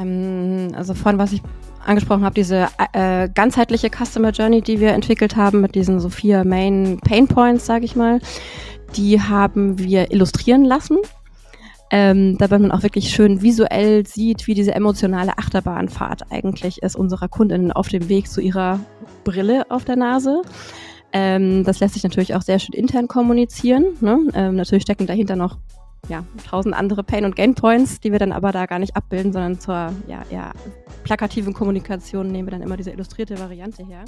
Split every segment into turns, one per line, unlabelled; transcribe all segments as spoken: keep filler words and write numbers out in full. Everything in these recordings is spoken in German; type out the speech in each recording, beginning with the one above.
Ähm, also vorhin, was ich angesprochen habe, diese äh, ganzheitliche Customer Journey, die wir entwickelt haben mit diesen so vier Main Pain Points, sage ich mal, die haben wir illustrieren lassen. Ähm, damit man auch wirklich schön visuell sieht, wie diese emotionale Achterbahnfahrt eigentlich ist unserer Kundinnen auf dem Weg zu ihrer Brille auf der Nase. Ähm, das lässt sich natürlich auch sehr schön intern kommunizieren. Ne? Ähm, natürlich stecken dahinter noch ja, tausend andere Pain- und Gain-Points, die wir dann aber da gar nicht abbilden, sondern zur ja, eher plakativen Kommunikation nehmen wir dann immer diese illustrierte Variante her.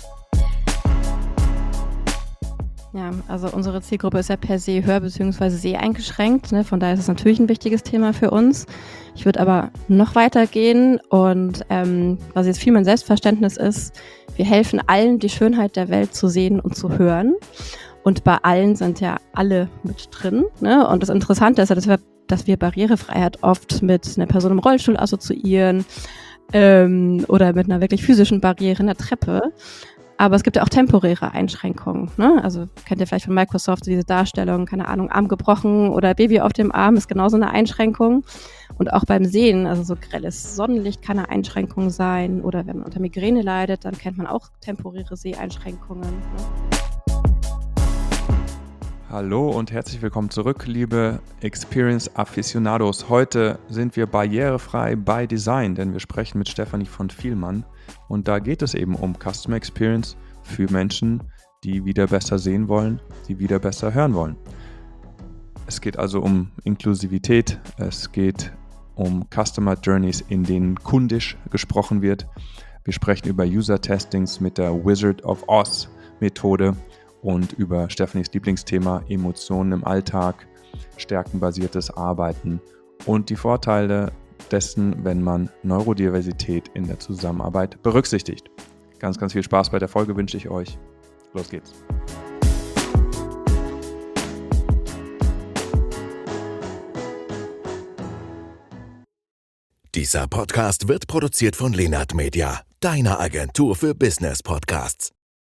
Ja, also unsere Zielgruppe ist ja per se hör- bzw. seheingeschränkt. Ne? Von daher ist es natürlich ein wichtiges Thema für uns. Ich würde aber noch weiter gehen und ähm, was jetzt viel mein Selbstverständnis ist, wir helfen allen, die Schönheit der Welt zu sehen und zu hören. Und bei allen sind ja alle mit drin. Ne? Und das Interessante ist ja, dass wir, dass wir Barrierefreiheit oft mit einer Person im Rollstuhl assoziieren ähm, oder mit einer wirklich physischen Barriere in der Treppe. Aber es gibt ja auch temporäre Einschränkungen. Ne? Also kennt ihr vielleicht von Microsoft diese Darstellung, keine Ahnung, Arm gebrochen oder Baby auf dem Arm ist genauso eine Einschränkung. Und auch beim Sehen, also so grelles Sonnenlicht kann eine Einschränkung sein. Oder wenn man unter Migräne leidet, dann kennt man auch temporäre Seheinschränkungen. Ne?
Hallo und herzlich willkommen zurück, liebe Experience Aficionados. Heute sind wir barrierefrei by Design, denn wir sprechen mit Stefanie von Vielmann. Und da geht es eben um Customer Experience für Menschen, die wieder besser sehen wollen, die wieder besser hören wollen. Es geht also um Inklusivität, es geht um Customer Journeys, in denen kundisch gesprochen wird. Wir sprechen über User-Testings mit der Wizard of Oz Methode und über Stefanis Lieblingsthema Emotionen im Alltag, stärkenbasiertes Arbeiten und die Vorteile dessen, wenn man Neurodiversität in der Zusammenarbeit berücksichtigt. Ganz, ganz viel Spaß bei der Folge wünsche ich euch. Los geht's.
Dieser Podcast wird produziert von Lenart Media, deiner Agentur für Business Podcasts.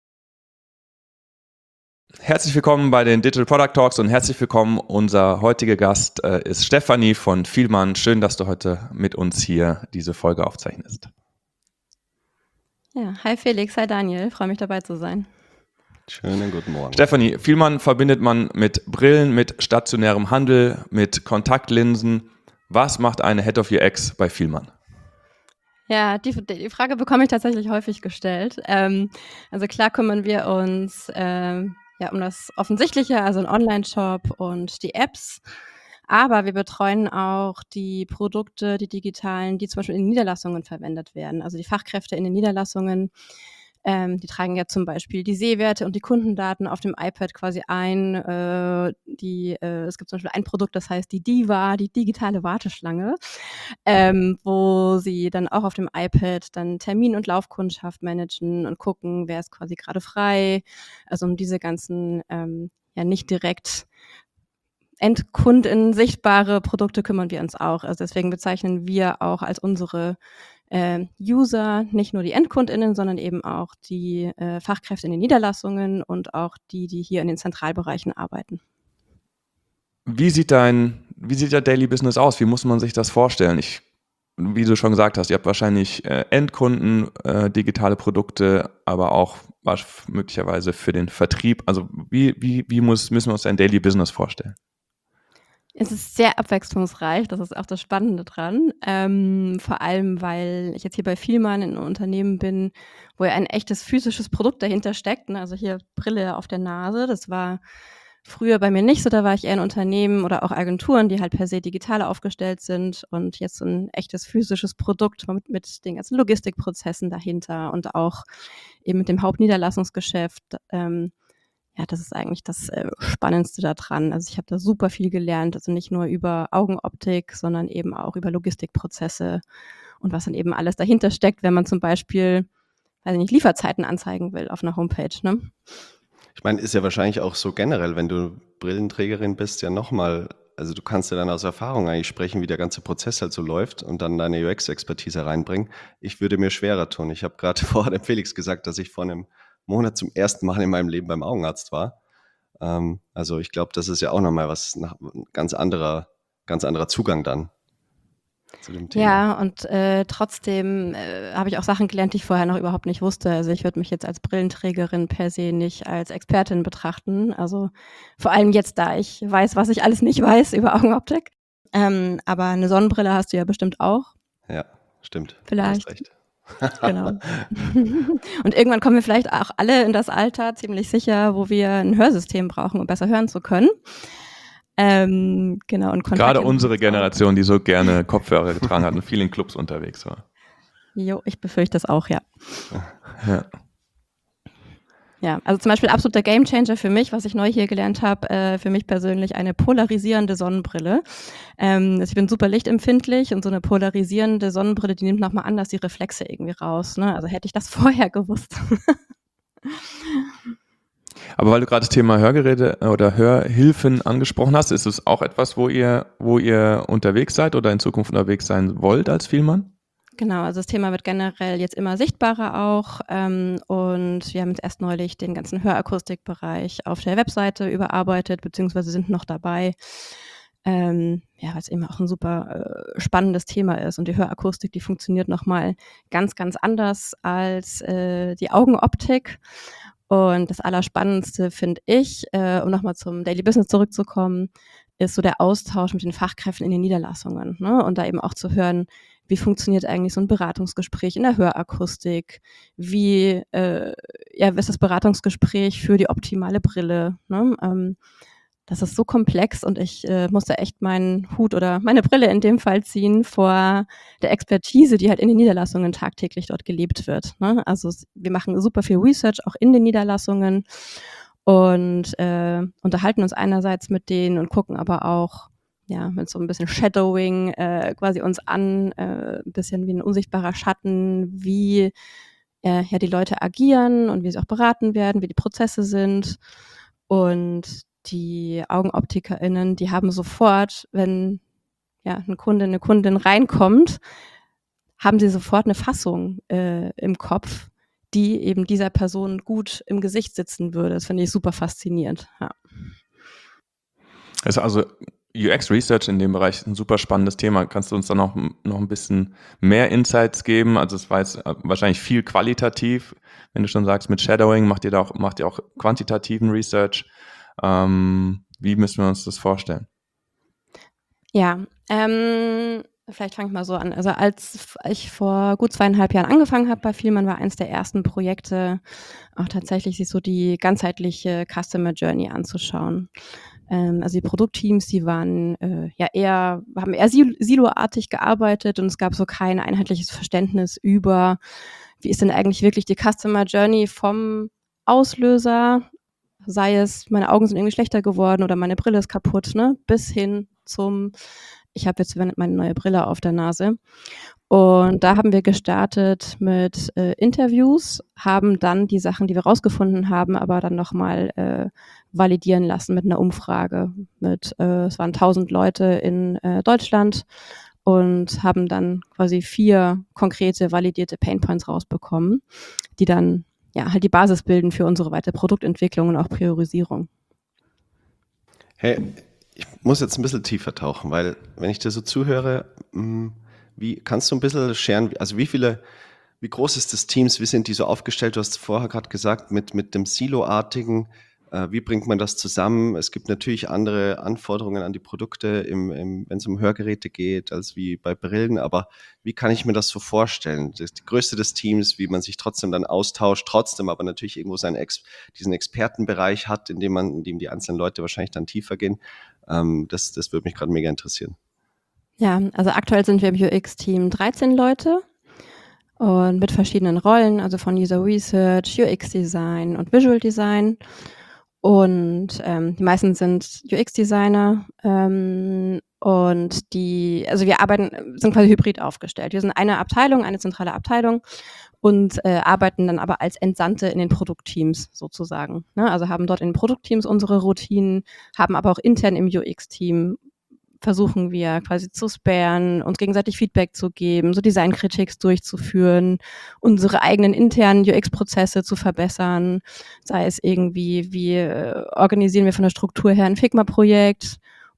Herzlich willkommen bei den Digital Product Talks und herzlich willkommen. Unser heutiger Gast äh, ist Stefanie von Vielmann. Schön, dass du heute mit uns hier diese Folge aufzeichnest.
Ja, hi Felix, hi Daniel, freue mich dabei zu sein.
Schönen guten Morgen.
Stefanie, Vielmann verbindet man mit Brillen, mit stationärem Handel, mit Kontaktlinsen. Was macht eine Head of U X bei Vielmann?
Ja, die, die Frage bekomme ich tatsächlich häufig gestellt. Ähm, also klar kümmern wir uns ähm, ja, um das Offensichtliche, also einen Online-Shop und die Apps. Aber wir betreuen auch die Produkte, die digitalen, die zum Beispiel in Niederlassungen verwendet werden. Also die Fachkräfte in den Niederlassungen, ähm, die tragen ja zum Beispiel die Sehwerte und die Kundendaten auf dem iPad quasi ein. Äh, die, äh, es gibt zum Beispiel ein Produkt, das heißt die Diva, die digitale Warteschlange, ähm, wo sie dann auch auf dem iPad dann Termin- und Laufkundschaft managen und gucken, wer ist quasi gerade frei. Also um diese ganzen ähm, ja nicht direkt Endkunden sichtbare Produkte kümmern wir uns auch. Also deswegen bezeichnen wir auch als unsere äh, User nicht nur die EndkundInnen, sondern eben auch die äh, Fachkräfte in den Niederlassungen und auch die, die hier in den Zentralbereichen arbeiten.
Wie sieht dein, wie sieht der Daily Business aus? Wie muss man sich das vorstellen? Ich, wie du schon gesagt hast, ihr habt wahrscheinlich äh, Endkunden, äh, digitale Produkte, aber auch was möglicherweise für den Vertrieb. Also wie, wie, wie muss, müssen wir uns ein Daily Business vorstellen?
Es ist sehr abwechslungsreich, das ist auch das Spannende dran. Ähm, vor allem, weil ich jetzt hier bei Vielmann in einem Unternehmen bin, wo ja ein echtes physisches Produkt dahinter steckt. Ne? Also hier Brille auf der Nase, das war früher bei mir nicht so, da war ich eher in Unternehmen oder auch Agenturen, die halt per se digital aufgestellt sind und jetzt so ein echtes physisches Produkt mit, mit den ganzen Logistikprozessen dahinter und auch eben mit dem Hauptniederlassungsgeschäft. Ähm, Ja, das ist eigentlich das äh, Spannendste daran. Also ich habe da super viel gelernt, also nicht nur über Augenoptik, sondern eben auch über Logistikprozesse und was dann eben alles dahinter steckt, wenn man zum Beispiel, weiß ich nicht, Lieferzeiten anzeigen will auf einer Homepage. Ne?
Ich meine, ist ja wahrscheinlich auch so generell, wenn du Brillenträgerin bist, ja nochmal, also du kannst ja dann aus Erfahrung eigentlich sprechen, wie der ganze Prozess halt so läuft und dann deine U X-Expertise reinbringen. Ich würde mir schwerer tun. Ich habe gerade vor dem Felix gesagt, dass ich vor einem Monat zum ersten Mal in meinem Leben beim Augenarzt war. Ähm, also ich glaube, das ist ja auch nochmal was, nach, ein ganz anderer, ganz anderer Zugang dann. zu dem Thema.
Ja, und äh, trotzdem äh, habe ich auch Sachen gelernt, die ich vorher noch überhaupt nicht wusste. Also ich würde mich jetzt als Brillenträgerin per se nicht als Expertin betrachten. Also vor allem jetzt, da ich weiß, was ich alles nicht weiß über Augenoptik. Ähm, aber eine Sonnenbrille hast du ja bestimmt auch,
Ja, stimmt. Du hast
vielleicht.
recht.
Genau. Und irgendwann kommen wir vielleicht auch alle in das Alter, ziemlich sicher, wo wir ein Hörsystem brauchen, um besser hören zu können. Ähm, genau, und
Gerade
Kontaktlinsen
unsere
gibt's auch.
Generation, die so gerne Kopfhörer getragen hat und viel in Clubs unterwegs war.
Jo, ich befürchte das auch, ja.
Ja.
Ja, also zum Beispiel absoluter Gamechanger für mich, was ich neu hier gelernt habe, äh, für mich persönlich eine polarisierende Sonnenbrille. Ähm, also ich bin super lichtempfindlich und so eine polarisierende Sonnenbrille, die nimmt nochmal anders die Reflexe irgendwie raus. Ne? Also hätte ich das vorher gewusst.
Aber weil du gerade das Thema Hörgeräte oder Hörhilfen angesprochen hast, ist es auch etwas, wo ihr, wo ihr unterwegs seid oder in Zukunft unterwegs sein wollt als Vielmann?
Genau, also das Thema wird generell jetzt immer sichtbarer auch ähm, und wir haben jetzt erst neulich den ganzen Hörakustikbereich auf der Webseite überarbeitet, beziehungsweise sind noch dabei, ähm, ja, weil es eben auch ein super äh, spannendes Thema ist und die Hörakustik, die funktioniert nochmal ganz, ganz anders als äh, die Augenoptik. Und das Allerspannendste finde ich, äh, um nochmal zum Daily Business zurückzukommen, ist so der Austausch mit den Fachkräften in den Niederlassungen, ne? Und da eben auch zu hören, wie funktioniert eigentlich so ein Beratungsgespräch in der Hörakustik? Wie, äh, ja, was ist das Beratungsgespräch für die optimale Brille? Ne? Ähm, das ist so komplex und ich äh, musste echt meinen Hut oder meine Brille in dem Fall ziehen vor der Expertise, die halt in den Niederlassungen tagtäglich dort gelebt wird. Ne? Also es, wir machen super viel Research auch in den Niederlassungen und äh, unterhalten uns einerseits mit denen und gucken aber auch, ja, mit so ein bisschen Shadowing äh, quasi uns an, äh, ein bisschen wie ein unsichtbarer Schatten, wie äh, ja die Leute agieren und wie sie auch beraten werden, wie die Prozesse sind. Und die AugenoptikerInnen, die haben sofort, wenn ja ein Kunde, eine Kundin reinkommt, haben sie sofort eine Fassung äh, im Kopf, die eben dieser Person gut im Gesicht sitzen würde. Das finde ich super faszinierend. Ja.
Das ist also U X Research in dem Bereich ein super spannendes Thema. Kannst du uns da noch, noch ein bisschen mehr Insights geben? Also es war jetzt wahrscheinlich viel qualitativ. Wenn du schon sagst, mit Shadowing macht ihr da auch, macht ihr auch quantitativen Research. Ähm, wie müssen wir uns das vorstellen?
Ja, ähm, vielleicht fange ich mal so an. Also als ich vor gut zweieinhalb Jahren angefangen habe bei Vielmann, war eins der ersten Projekte auch tatsächlich sich so die ganzheitliche Customer Journey anzuschauen. Ähm, also die Produktteams, die waren äh, ja eher, haben eher sil- siloartig gearbeitet und es gab so kein einheitliches Verständnis über, wie ist denn eigentlich wirklich die Customer Journey vom Auslöser, sei es, meine Augen sind irgendwie schlechter geworden oder meine Brille ist kaputt, ne, bis hin zum, ich habe jetzt meine neue Brille auf der Nase. Und da haben wir gestartet mit äh, Interviews, haben dann die Sachen, die wir rausgefunden haben, aber dann nochmal äh, validieren lassen mit einer Umfrage. Mit, äh, es waren tausend Leute in äh, Deutschland und haben dann quasi vier konkrete, validierte Painpoints rausbekommen, die dann ja halt die Basis bilden für unsere weitere Produktentwicklung und auch Priorisierung.
Hey, ich muss jetzt ein bisschen tiefer tauchen, weil wenn ich dir so zuhöre, mh, wie kannst du ein bisschen scheren, also wie viele, wie groß ist das Teams, wie sind die so aufgestellt? Du hast vorher gerade gesagt, mit, mit dem Silo-artigen, äh, wie bringt man das zusammen? Es gibt natürlich andere Anforderungen an die Produkte, im, im, wenn es um Hörgeräte geht, als wie bei Brillen, aber wie kann ich mir das so vorstellen? Das ist die Größe des Teams, wie man sich trotzdem dann austauscht, trotzdem aber natürlich irgendwo seinen Ex, diesen Expertenbereich hat, in dem man, in dem die einzelnen Leute wahrscheinlich dann tiefer gehen. Ähm, das, das würde mich gerade mega interessieren.
Ja, also aktuell sind wir im U X-Team dreizehn Leute und mit verschiedenen Rollen, also von User Research, U X-Design und Visual Design. Und ähm, die meisten sind U X-Designer ähm, und die, also wir arbeiten, sind quasi hybrid aufgestellt. Wir sind eine Abteilung, eine zentrale Abteilung und äh, arbeiten dann aber als Entsandte in den Produktteams sozusagen. Ne? Also haben dort in den Produktteams unsere Routinen, haben aber auch intern im U X-Team versuchen wir quasi zu sparen, uns gegenseitig Feedback zu geben, so Designkritiks durchzuführen, unsere eigenen internen U X-Prozesse zu verbessern, sei es irgendwie, wie äh, organisieren wir von der Struktur her ein Figma-Projekt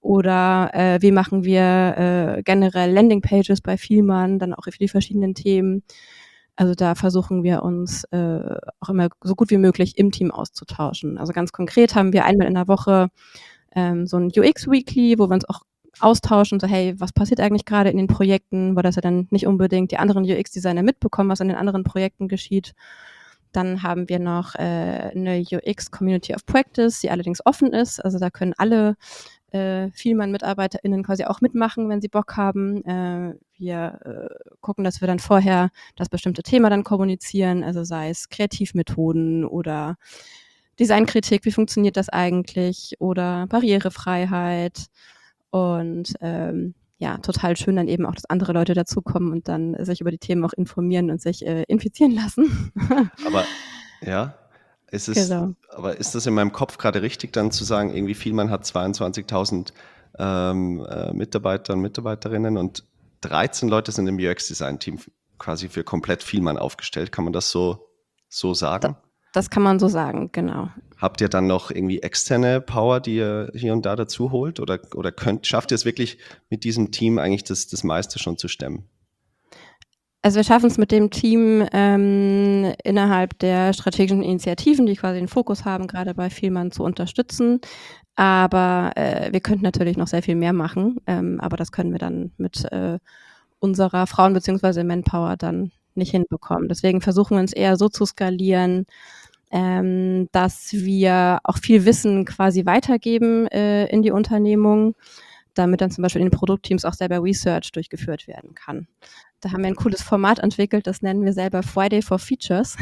oder äh, wie machen wir äh, generell Landingpages bei Vielmann, dann auch für die verschiedenen Themen. Also da versuchen wir uns äh, auch immer so gut wie möglich im Team auszutauschen. Also ganz konkret haben wir einmal in der Woche ähm, so ein U X-Weekly, wo wir uns auch austauschen, so hey, was passiert eigentlich gerade in den Projekten, weil das ja dann nicht unbedingt die anderen U X-Designer mitbekommen, was in den anderen Projekten geschieht. Dann haben wir noch äh, eine U X Community of Practice, die allerdings offen ist. Also da können alle äh, Vielmann-MitarbeiterInnen quasi auch mitmachen, wenn sie Bock haben. Äh, wir äh, gucken, dass wir dann vorher das bestimmte Thema dann kommunizieren, also sei es Kreativmethoden oder Designkritik, wie funktioniert das eigentlich, oder Barrierefreiheit. Und ähm, ja, total schön dann eben auch, dass andere Leute dazukommen und dann sich über die Themen auch informieren und sich äh, infizieren lassen.
Aber ja, ist es,
Genau.
aber ist das in meinem Kopf gerade richtig, dann zu sagen, irgendwie Vielmann hat zweiundzwanzigtausend ähm, äh, Mitarbeiter und Mitarbeiterinnen und dreizehn Leute sind im U X-Design-Team quasi für komplett Vielmann aufgestellt. Kann man das so, so sagen?
Das kann man so sagen, genau.
Habt ihr dann noch irgendwie externe Power, die ihr hier und da dazu holt? Oder, oder könnt, schafft ihr es wirklich mit diesem Team eigentlich das, das meiste schon zu stemmen?
Also wir schaffen es mit dem Team ähm, innerhalb der strategischen Initiativen, die quasi den Fokus haben, gerade bei Vielmann zu unterstützen. Aber äh, wir könnten natürlich noch sehr viel mehr machen. Ähm, aber das können wir dann mit äh, unserer Frauen- bzw. Manpower dann nicht hinbekommen. Deswegen versuchen wir uns eher so zu skalieren, ähm, dass wir auch viel Wissen quasi weitergeben äh, in die Unternehmung, damit dann zum Beispiel in den Produktteams auch selber Research durchgeführt werden kann. Da haben wir ein cooles Format entwickelt, das nennen wir selber Friday for Features.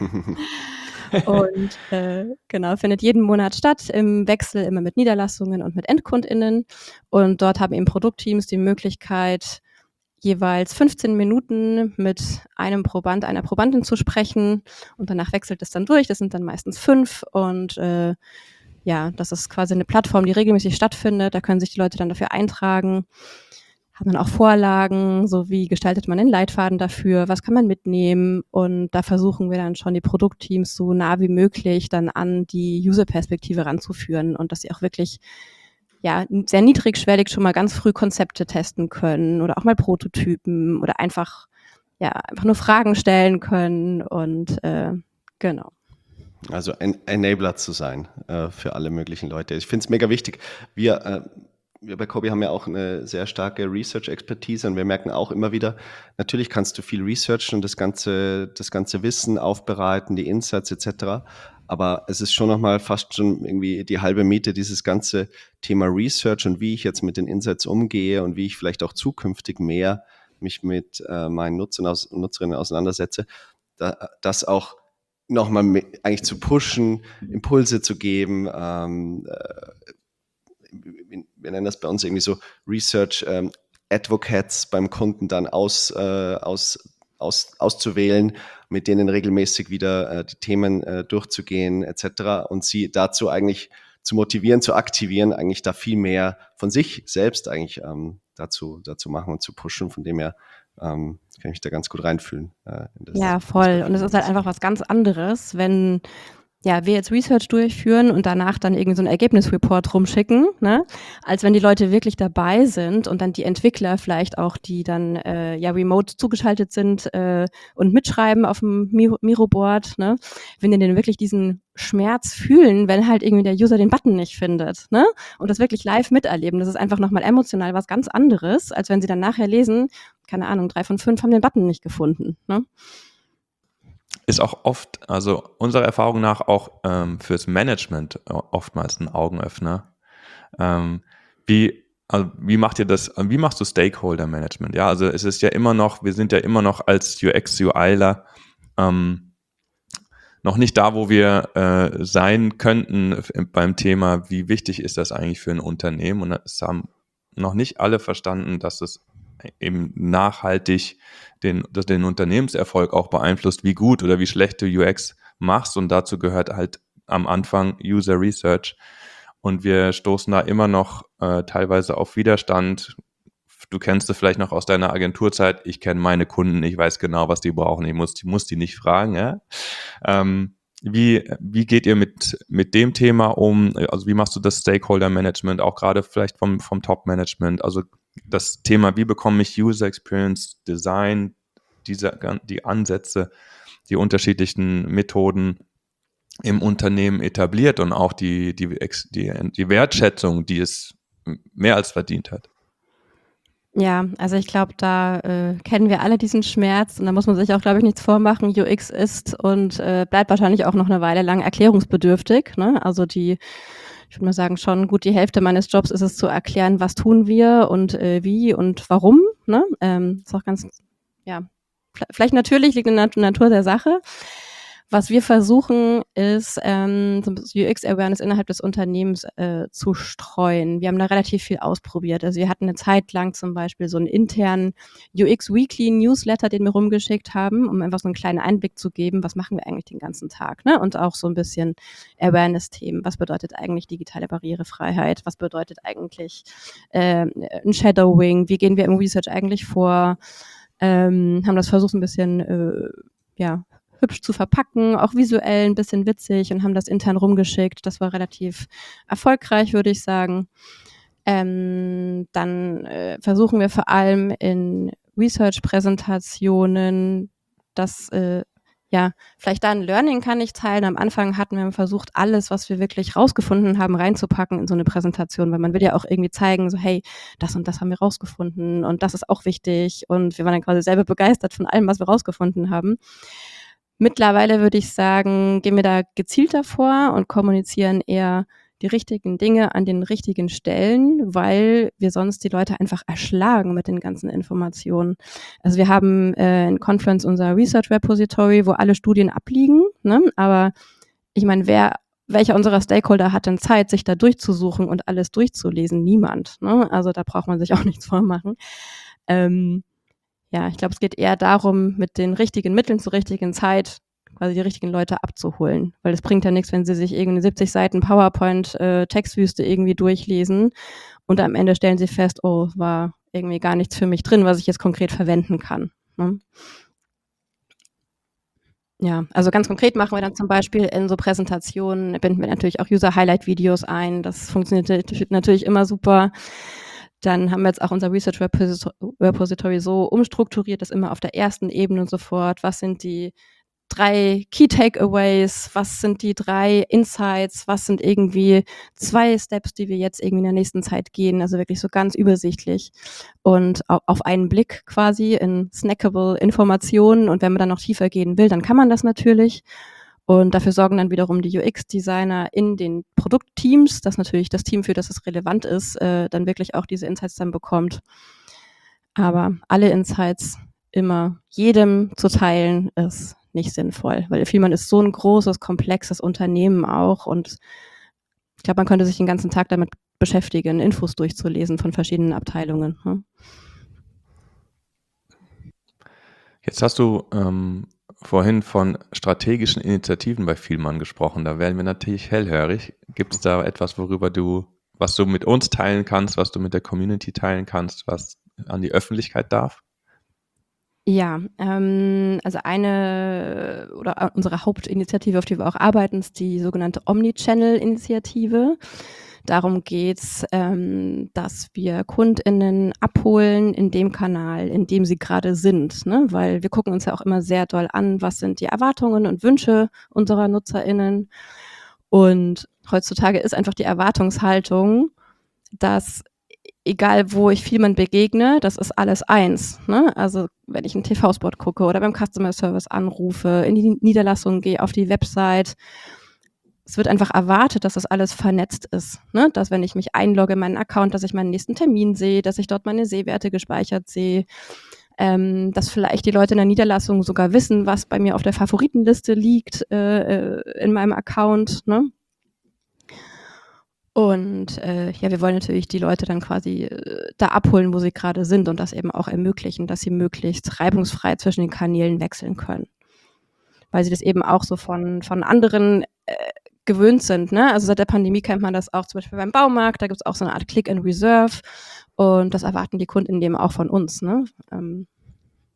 Und äh, genau, findet jeden Monat statt, im Wechsel immer mit Niederlassungen und mit EndkundInnen. Und dort haben eben Produktteams die Möglichkeit, jeweils fünfzehn Minuten mit einem Proband, einer Probandin zu sprechen. Und danach wechselt es dann durch. Das sind dann meistens fünf. Und äh, ja, das ist quasi eine Plattform, die regelmäßig stattfindet. Da können sich die Leute dann dafür eintragen. Haben dann auch Vorlagen, so wie gestaltet man den Leitfaden dafür, was kann man mitnehmen, und da versuchen wir dann schon die Produktteams so nah wie möglich dann an die User-Perspektive ranzuführen und dass sie auch wirklich ja sehr niedrigschwellig schon mal ganz früh Konzepte testen können oder auch mal Prototypen oder einfach ja einfach nur Fragen stellen können und äh, genau.
Also ein Enabler zu sein äh, für alle möglichen Leute. Ich finde es mega wichtig. Wir äh, Wir bei Kobi haben ja auch eine sehr starke Research-Expertise und wir merken auch immer wieder, natürlich kannst du viel researchen und das ganze, das ganze Wissen aufbereiten, die Insights et cetera. Aber es ist schon nochmal fast schon irgendwie die halbe Miete, dieses ganze Thema Research und wie ich jetzt mit den Insights umgehe und wie ich vielleicht auch zukünftig mehr mich mit äh, meinen Nutzern aus, Nutzerinnen auseinandersetze, da, das auch nochmal eigentlich zu pushen, Impulse zu geben, ähm, äh, wir nennen das bei uns irgendwie so Research ähm, Advocates beim Kunden dann aus, äh, aus, aus, auszuwählen, mit denen regelmäßig wieder äh, die Themen äh, durchzugehen et cetera und sie dazu eigentlich zu motivieren, zu aktivieren, eigentlich da viel mehr von sich selbst eigentlich ähm, dazu, dazu machen und zu pushen. Von dem her ähm, kann ich mich da ganz gut reinfühlen. Äh, in das,
Ja, voll. Und es ist halt einfach was ganz anderes, wenn ja, wir jetzt Research durchführen und danach dann irgendwie so einen Ergebnisreport rumschicken, ne? Als wenn die Leute wirklich dabei sind und dann die Entwickler vielleicht auch, die dann äh, ja remote zugeschaltet sind äh, und mitschreiben auf dem Miro- Miro-Board, ne? Wenn die denn wirklich diesen Schmerz fühlen, wenn halt irgendwie der User den Button nicht findet, ne? Und das wirklich live miterleben, das ist einfach nochmal emotional was ganz anderes, als wenn sie dann nachher lesen, keine Ahnung, drei von fünf haben den Button nicht gefunden, ne?
Ist auch oft, also unserer Erfahrung nach auch ähm, fürs Management oftmals ein Augenöffner. Ähm, wie, also wie macht ihr das, wie machst du Stakeholder-Management? Ja, also es ist ja immer noch, wir sind ja immer noch als U X-UIler ähm, noch nicht da, wo wir äh, sein könnten beim Thema, wie wichtig ist das eigentlich für ein Unternehmen? Und es haben noch nicht alle verstanden, dass es eben nachhaltig den, dass den Unternehmenserfolg auch beeinflusst, wie gut oder wie schlecht du U X machst. Und dazu gehört halt am Anfang User Research. Und wir stoßen da immer noch äh, teilweise auf Widerstand. Du kennst es vielleicht noch aus deiner Agenturzeit. Ich kenne meine Kunden, ich weiß genau, was die brauchen. Ich muss, ich muss die nicht fragen. Ja? Ähm, wie, wie geht ihr mit, mit dem Thema um? Also wie machst du das Stakeholder-Management, auch gerade vielleicht vom, vom Top-Management? Also das Thema, wie bekomme ich User Experience Design, diese, die Ansätze, die unterschiedlichen Methoden im Unternehmen etabliert und auch die, die, die, die Wertschätzung, die es mehr als verdient hat.
Ja, also ich glaube, da äh, kennen wir alle diesen Schmerz und da muss man sich auch, glaube ich, nichts vormachen. U X ist und äh, bleibt wahrscheinlich auch noch eine Weile lang erklärungsbedürftig. Ne? Also die, ich würde mal sagen, schon gut die Hälfte meines Jobs ist es zu erklären, was tun wir und äh, wie und warum. Ne? Ähm, ist auch ganz, ja, vielleicht natürlich liegt in der Natur der Sache. Was wir versuchen, ist, ähm, so U X-Awareness innerhalb des Unternehmens äh, zu streuen. Wir haben da relativ viel ausprobiert. Also wir hatten eine Zeit lang zum Beispiel so einen internen U X-Weekly-Newsletter, den wir rumgeschickt haben, um einfach so einen kleinen Einblick zu geben, was machen wir eigentlich den ganzen Tag, ne? Und auch so ein bisschen Awareness-Themen. Was bedeutet eigentlich digitale Barrierefreiheit? Was bedeutet eigentlich äh, ein Shadowing? Wie gehen wir im Research eigentlich vor? Ähm, haben das versucht, ein bisschen, äh, ja, hübsch zu verpacken, auch visuell ein bisschen witzig und haben das intern rumgeschickt. Das war relativ erfolgreich, würde ich sagen. Ähm, dann äh, versuchen wir vor allem in Research-Präsentationen, dass äh, ja, vielleicht da ein Learning kann ich teilen. Am Anfang hatten wir versucht, alles, was wir wirklich rausgefunden haben, reinzupacken in so eine Präsentation, weil man will ja auch irgendwie zeigen, so hey, das und das haben wir rausgefunden und das ist auch wichtig und wir waren dann quasi selber begeistert von allem, was wir rausgefunden haben. Mittlerweile würde ich sagen, gehen wir da gezielter vor und kommunizieren eher die richtigen Dinge an den richtigen Stellen, weil wir sonst die Leute einfach erschlagen mit den ganzen Informationen. Also wir haben äh, in Confluence unser Research Repository, wo alle Studien abliegen, ne? Aber ich meine, wer, welcher unserer Stakeholder hat denn Zeit, sich da durchzusuchen und alles durchzulesen? Niemand, ne? Also da braucht man sich auch nichts vormachen. Ähm, ja, ich glaube, es geht eher darum, mit den richtigen Mitteln zur richtigen Zeit quasi die richtigen Leute abzuholen. Weil es bringt ja nichts, wenn sie sich irgendwie siebzig Seiten PowerPoint-Textwüste äh, irgendwie durchlesen und am Ende stellen sie fest, oh, war irgendwie gar nichts für mich drin, was ich jetzt konkret verwenden kann. Ne? Ja, also ganz konkret machen wir dann zum Beispiel in so Präsentationen, binden wir natürlich auch User-Highlight-Videos ein. Das funktioniert natürlich immer super. Dann haben wir jetzt auch unser Research Repository so umstrukturiert, dass immer auf der ersten Ebene sofort, was sind die drei Key Takeaways, was sind die drei Insights, was sind irgendwie zwei Steps, die wir jetzt irgendwie in der nächsten Zeit gehen, also wirklich so ganz übersichtlich und auf einen Blick quasi in snackable Informationen und wenn man dann noch tiefer gehen will, dann kann man das natürlich. Und dafür sorgen dann wiederum die U X-Designer in den Produktteams, dass natürlich das Team, für das es relevant ist, äh, dann wirklich auch diese Insights dann bekommt. Aber alle Insights immer jedem zu teilen, ist nicht sinnvoll, weil Vielmann ist so ein großes, komplexes Unternehmen auch und ich glaube, man könnte sich den ganzen Tag damit beschäftigen, Infos durchzulesen von verschiedenen Abteilungen. Hm?
Jetzt hast du ähm vorhin von strategischen Initiativen bei Vielmann gesprochen. Da werden wir natürlich hellhörig. Gibt es da etwas, worüber du, was du mit uns teilen kannst, was du mit der Community teilen kannst, was an die Öffentlichkeit darf?
Ja, ähm, also eine oder unsere Hauptinitiative, auf die wir auch arbeiten, ist die sogenannte Omnichannel-Initiative. Darum geht's, ähm, dass wir KundInnen abholen in dem Kanal, in dem sie gerade sind, ne? Weil wir gucken uns ja auch immer sehr doll an, was sind die Erwartungen und Wünsche unserer NutzerInnen. Und heutzutage ist einfach die Erwartungshaltung, dass egal wo ich Vielmann begegne, das ist alles eins. Ne? Also wenn ich einen T V-Spot gucke oder beim Customer Service anrufe, in die Niederlassung gehe, auf die Website, es wird einfach erwartet, dass das alles vernetzt ist. Ne? Dass wenn ich mich einlogge in meinen Account, dass ich meinen nächsten Termin sehe, dass ich dort meine Sehwerte gespeichert sehe, ähm, dass vielleicht die Leute in der Niederlassung sogar wissen, was bei mir auf der Favoritenliste liegt äh, in meinem Account. Ne? Und äh, ja, wir wollen natürlich die Leute dann quasi äh, da abholen, wo sie gerade sind und das eben auch ermöglichen, dass sie möglichst reibungsfrei zwischen den Kanälen wechseln können. Weil sie das eben auch so von, von anderen äh, gewöhnt sind. Ne? Also seit der Pandemie kennt man das auch zum Beispiel beim Baumarkt, da gibt es auch so eine Art Click and Reserve und das erwarten die Kunden eben auch von uns. Ne? Ähm,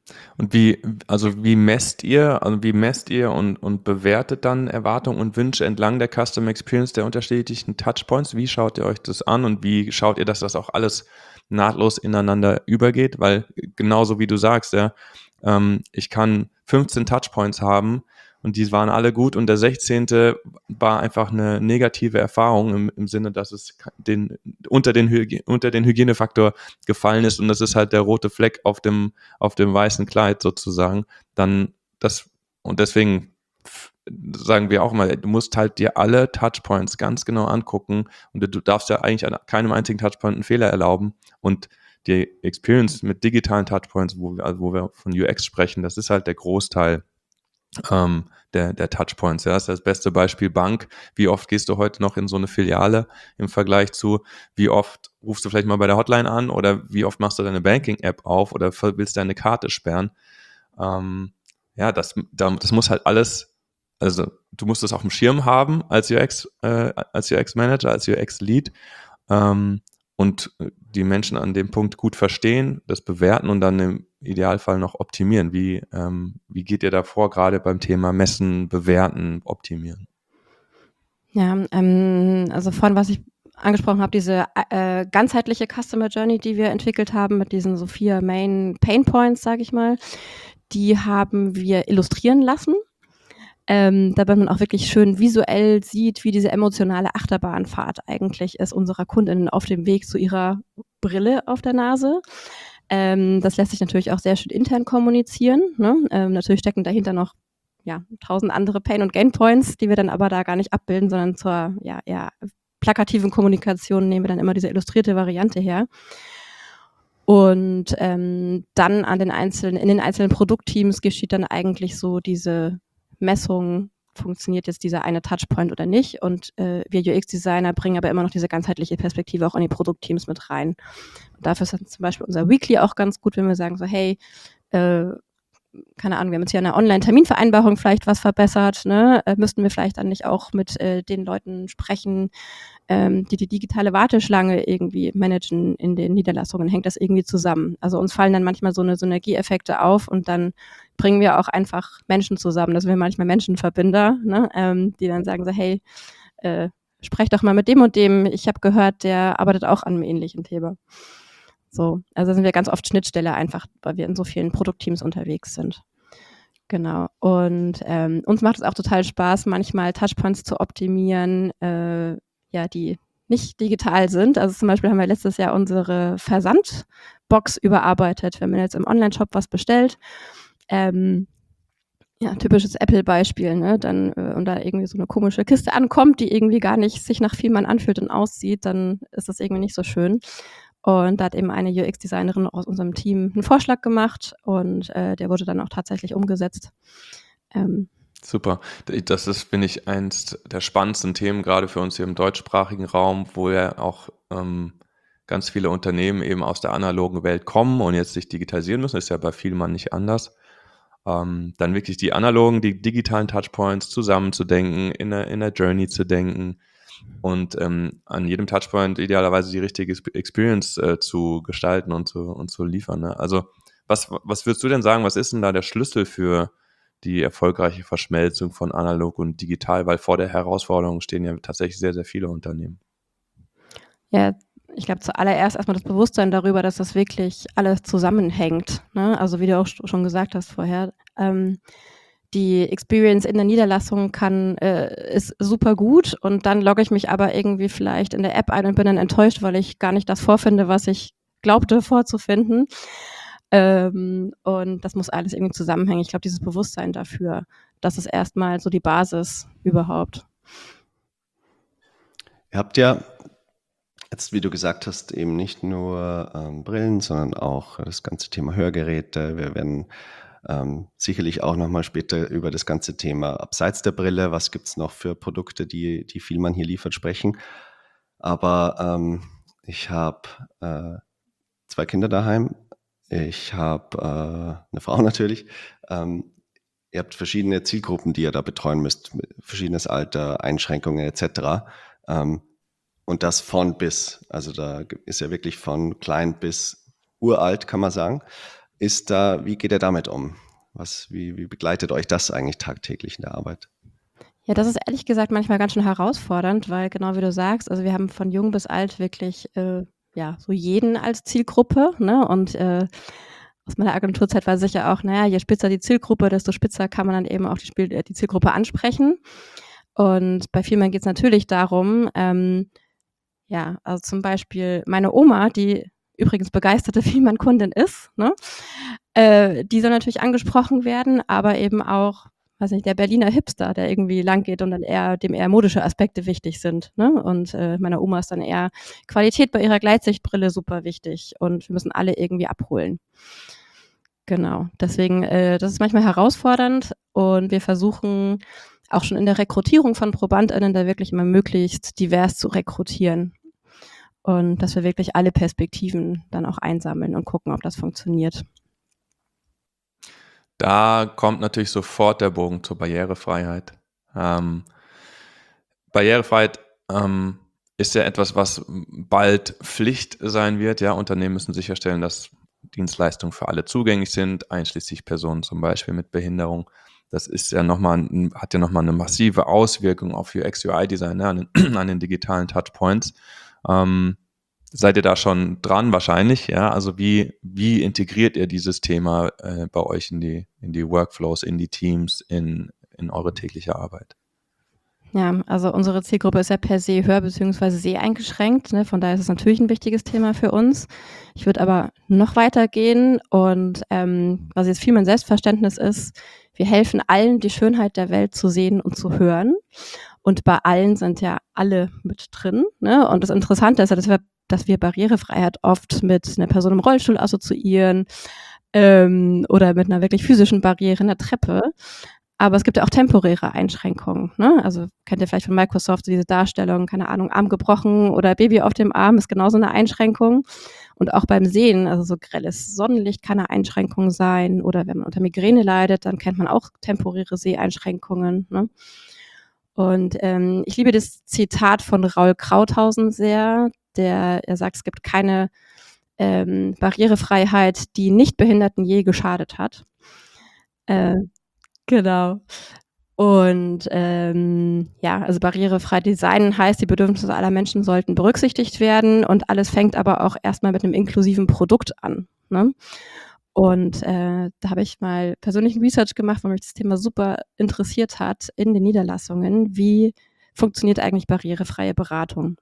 Und wie, also wie messt ihr, also wie messt ihr und, und bewertet dann Erwartungen und Wünsche entlang der Customer Experience der unterschiedlichen Touchpoints? Wie schaut ihr euch das an und wie schaut ihr, dass das auch alles nahtlos ineinander übergeht? Weil genauso wie du sagst, ja, ähm, ich kann fünfzehn Touchpoints haben und die waren alle gut und der sechzehnte war einfach eine negative Erfahrung im, im Sinne, dass es den, unter, den Hygie- unter den Hygienefaktor gefallen ist und das ist halt der rote Fleck auf dem, auf dem weißen Kleid sozusagen, dann das, und deswegen sagen wir auch mal, du musst halt dir alle Touchpoints ganz genau angucken und du darfst ja eigentlich an keinem einzigen Touchpoint einen Fehler erlauben und die Experience mit digitalen Touchpoints, wo wir, also wo wir von U X sprechen, das ist halt der Großteil ähm, der, der Touchpoints. Ja, das ist das beste Beispiel Bank. Wie oft gehst du heute noch in so eine Filiale im Vergleich zu, wie oft rufst du vielleicht mal bei der Hotline an oder wie oft machst du deine Banking-App auf oder willst deine Karte sperren? Ähm, ja, das, das muss halt alles, also du musst das auf dem Schirm haben als U X, äh, als U X-Manager, als U X-Lead ähm, und die Menschen an dem Punkt gut verstehen, das bewerten und dann im Idealfall noch optimieren. Wie, ähm, wie geht ihr da vor, gerade beim Thema Messen, Bewerten, Optimieren?
Ja, ähm, also von was ich angesprochen habe, diese äh, ganzheitliche Customer Journey, die wir entwickelt haben mit diesen so vier Main Pain Points, sage ich mal, die haben wir illustrieren lassen. Ähm, damit man auch wirklich schön visuell sieht, wie diese emotionale Achterbahnfahrt eigentlich ist unserer Kundinnen auf dem Weg zu ihrer Brille auf der Nase. Ähm, das lässt sich natürlich auch sehr schön intern kommunizieren. Ne? Ähm, natürlich stecken dahinter noch ja, tausend andere Pain- und Gain-Points, die wir dann aber da gar nicht abbilden, sondern zur ja, eher plakativen Kommunikation nehmen wir dann immer diese illustrierte Variante her. Und ähm, dann an den einzelnen, in den einzelnen Produktteams geschieht dann eigentlich so diese Messung, funktioniert jetzt dieser eine Touchpoint oder nicht. Und äh, wir U X-Designer bringen aber immer noch diese ganzheitliche Perspektive auch in die Produktteams mit rein. Und dafür ist dann zum Beispiel unser Weekly auch ganz gut, wenn wir sagen so, hey, äh, keine Ahnung, wir haben jetzt hier in einer Online-Terminvereinbarung vielleicht was verbessert, ne? Äh, müssten wir vielleicht dann nicht auch mit äh, den Leuten sprechen, ähm, die die digitale Warteschlange irgendwie managen in den Niederlassungen, hängt das irgendwie zusammen. Also uns fallen dann manchmal so eine Synergieeffekte auf und dann bringen wir auch einfach Menschen zusammen. Das sind wir manchmal Menschenverbinder, ne? ähm, die dann sagen so, hey, äh, sprech doch mal mit dem und dem. Ich habe gehört, der arbeitet auch an einem ähnlichen Thema. So, also sind wir ganz oft Schnittstelle einfach, weil wir in so vielen Produktteams unterwegs sind. Genau. Und ähm, uns macht es auch total Spaß, manchmal Touchpoints zu optimieren, äh, ja, die nicht digital sind. Also zum Beispiel haben wir letztes Jahr unsere Versandbox überarbeitet, wenn man jetzt im Online-Shop was bestellt. Ähm, ja, typisches Apple-Beispiel, ne? Dann, äh, und da irgendwie so eine komische Kiste ankommt, die irgendwie gar nicht sich nach Vielmann anfühlt und aussieht, dann ist das irgendwie nicht so schön. Und da hat eben eine U X-Designerin aus unserem Team einen Vorschlag gemacht und äh, der wurde dann auch tatsächlich umgesetzt. Ähm,
Super. Das ist, finde ich, eins der spannendsten Themen, gerade für uns hier im deutschsprachigen Raum, wo ja auch ähm, ganz viele Unternehmen eben aus der analogen Welt kommen und jetzt sich digitalisieren müssen. Das ist ja bei Vielmann nicht anders. Ähm, dann wirklich die analogen, die digitalen Touchpoints zusammenzudenken, in der, in der Journey zu denken und ähm, an jedem Touchpoint idealerweise die richtige Experience äh, zu gestalten und zu, und zu liefern. Ne? Also was, was würdest du denn sagen, was ist denn da der Schlüssel für die erfolgreiche Verschmelzung von analog und digital? Weil vor der Herausforderung stehen ja tatsächlich sehr, sehr viele Unternehmen.
Ja, ich glaube zuallererst erstmal das Bewusstsein darüber, dass das wirklich alles zusammenhängt. Ne? Also wie du auch schon gesagt hast vorher, ähm, die Experience in der Niederlassung kann, äh, ist super gut und dann logge ich mich aber irgendwie vielleicht in der App ein und bin dann enttäuscht, weil ich gar nicht das vorfinde, was ich glaubte vorzufinden. Ähm, und das muss alles irgendwie zusammenhängen. Ich glaube, dieses Bewusstsein dafür, das ist erstmal so die Basis überhaupt.
Ihr habt ja jetzt, wie du gesagt hast, eben nicht nur ähm, Brillen, sondern auch das ganze Thema Hörgeräte. Wir werden ähm, sicherlich auch nochmal später über das ganze Thema abseits der Brille, was gibt es noch für Produkte, die, die Vielmann hier liefert, sprechen. Aber ähm, ich habe äh, zwei Kinder daheim. Ich habe äh, eine Frau natürlich. Ähm, ihr habt verschiedene Zielgruppen, die ihr da betreuen müsst, verschiedenes Alter, Einschränkungen et cetera. Ähm, und das von bis. Also da ist ja wirklich von klein bis uralt, kann man sagen. ist da, wie geht er damit um? Was, wie, wie begleitet euch das eigentlich tagtäglich in der Arbeit?
Ja, das ist ehrlich gesagt manchmal ganz schön herausfordernd, weil genau wie du sagst, also wir haben von jung bis alt wirklich äh, ja so jeden als Zielgruppe, ne? Und äh, aus meiner Agenturzeit war sicher auch, naja, je spitzer die Zielgruppe, desto spitzer kann man dann eben auch die, Spiel äh, die Zielgruppe ansprechen. Und bei Vielmann geht es natürlich darum, ähm, ja, also zum Beispiel meine Oma, die übrigens begeisterte Vielmann-Kundin ist, ne? Äh, die soll natürlich angesprochen werden, aber eben auch, weiß nicht, der Berliner Hipster, der irgendwie lang geht und dann eher, dem eher modische Aspekte wichtig sind, ne? Und äh, meiner Oma ist dann eher Qualität bei ihrer Gleitsichtbrille super wichtig und wir müssen alle irgendwie abholen. Genau, deswegen, äh, das ist manchmal herausfordernd und wir versuchen auch schon in der Rekrutierung von ProbandInnen da wirklich immer möglichst divers zu rekrutieren und dass wir wirklich alle Perspektiven dann auch einsammeln und gucken, ob das funktioniert.
Da kommt natürlich sofort der Bogen zur Barrierefreiheit. Ähm, Barrierefreiheit ähm, ist ja etwas, was bald Pflicht sein wird. Ja, Unternehmen müssen sicherstellen, dass Dienstleistungen für alle zugänglich sind, einschließlich Personen zum Beispiel mit Behinderung. Das ist ja noch mal, hat ja nochmal eine massive Auswirkung auf U X U I-Design, ne, an, den, an den digitalen Touchpoints. Ähm, seid ihr da schon dran wahrscheinlich? Ja, also wie, wie integriert ihr dieses Thema äh, bei euch in die, in die Workflows, in die Teams, in, in eure tägliche Arbeit?
Ja, also unsere Zielgruppe ist ja per se hör- bzw. seheingeschränkt, ne? Von daher ist es natürlich ein wichtiges Thema für uns. Ich würde aber noch weiter gehen und ähm, was jetzt viel mein Selbstverständnis ist, wir helfen allen, die Schönheit der Welt zu sehen und zu hören. Und bei allen sind ja alle mit drin, ne? Und das Interessante ist ja, dass wir, dass wir Barrierefreiheit oft mit einer Person im Rollstuhl assoziieren ähm, oder mit einer wirklich physischen Barriere in der Treppe. Aber es gibt ja auch temporäre Einschränkungen, ne? Also kennt ihr vielleicht von Microsoft so diese Darstellung, keine Ahnung, Arm gebrochen oder Baby auf dem Arm ist genauso eine Einschränkung. Und auch beim Sehen, also so grelles Sonnenlicht kann eine Einschränkung sein. Oder wenn man unter Migräne leidet, dann kennt man auch temporäre Seheinschränkungen, ne? Und ähm, ich liebe das Zitat von Raul Krauthausen sehr, der er sagt, es gibt keine ähm, Barrierefreiheit, die Nichtbehinderten je geschadet hat. Äh, Genau. Und ähm, ja, also barrierefrei designen heißt, die Bedürfnisse aller Menschen sollten berücksichtigt werden und alles fängt aber auch erstmal mit einem inklusiven Produkt an, ne? Und äh, da habe ich mal persönlichen Research gemacht, weil mich das Thema super interessiert hat in den Niederlassungen. Wie funktioniert eigentlich barrierefreie Beratung?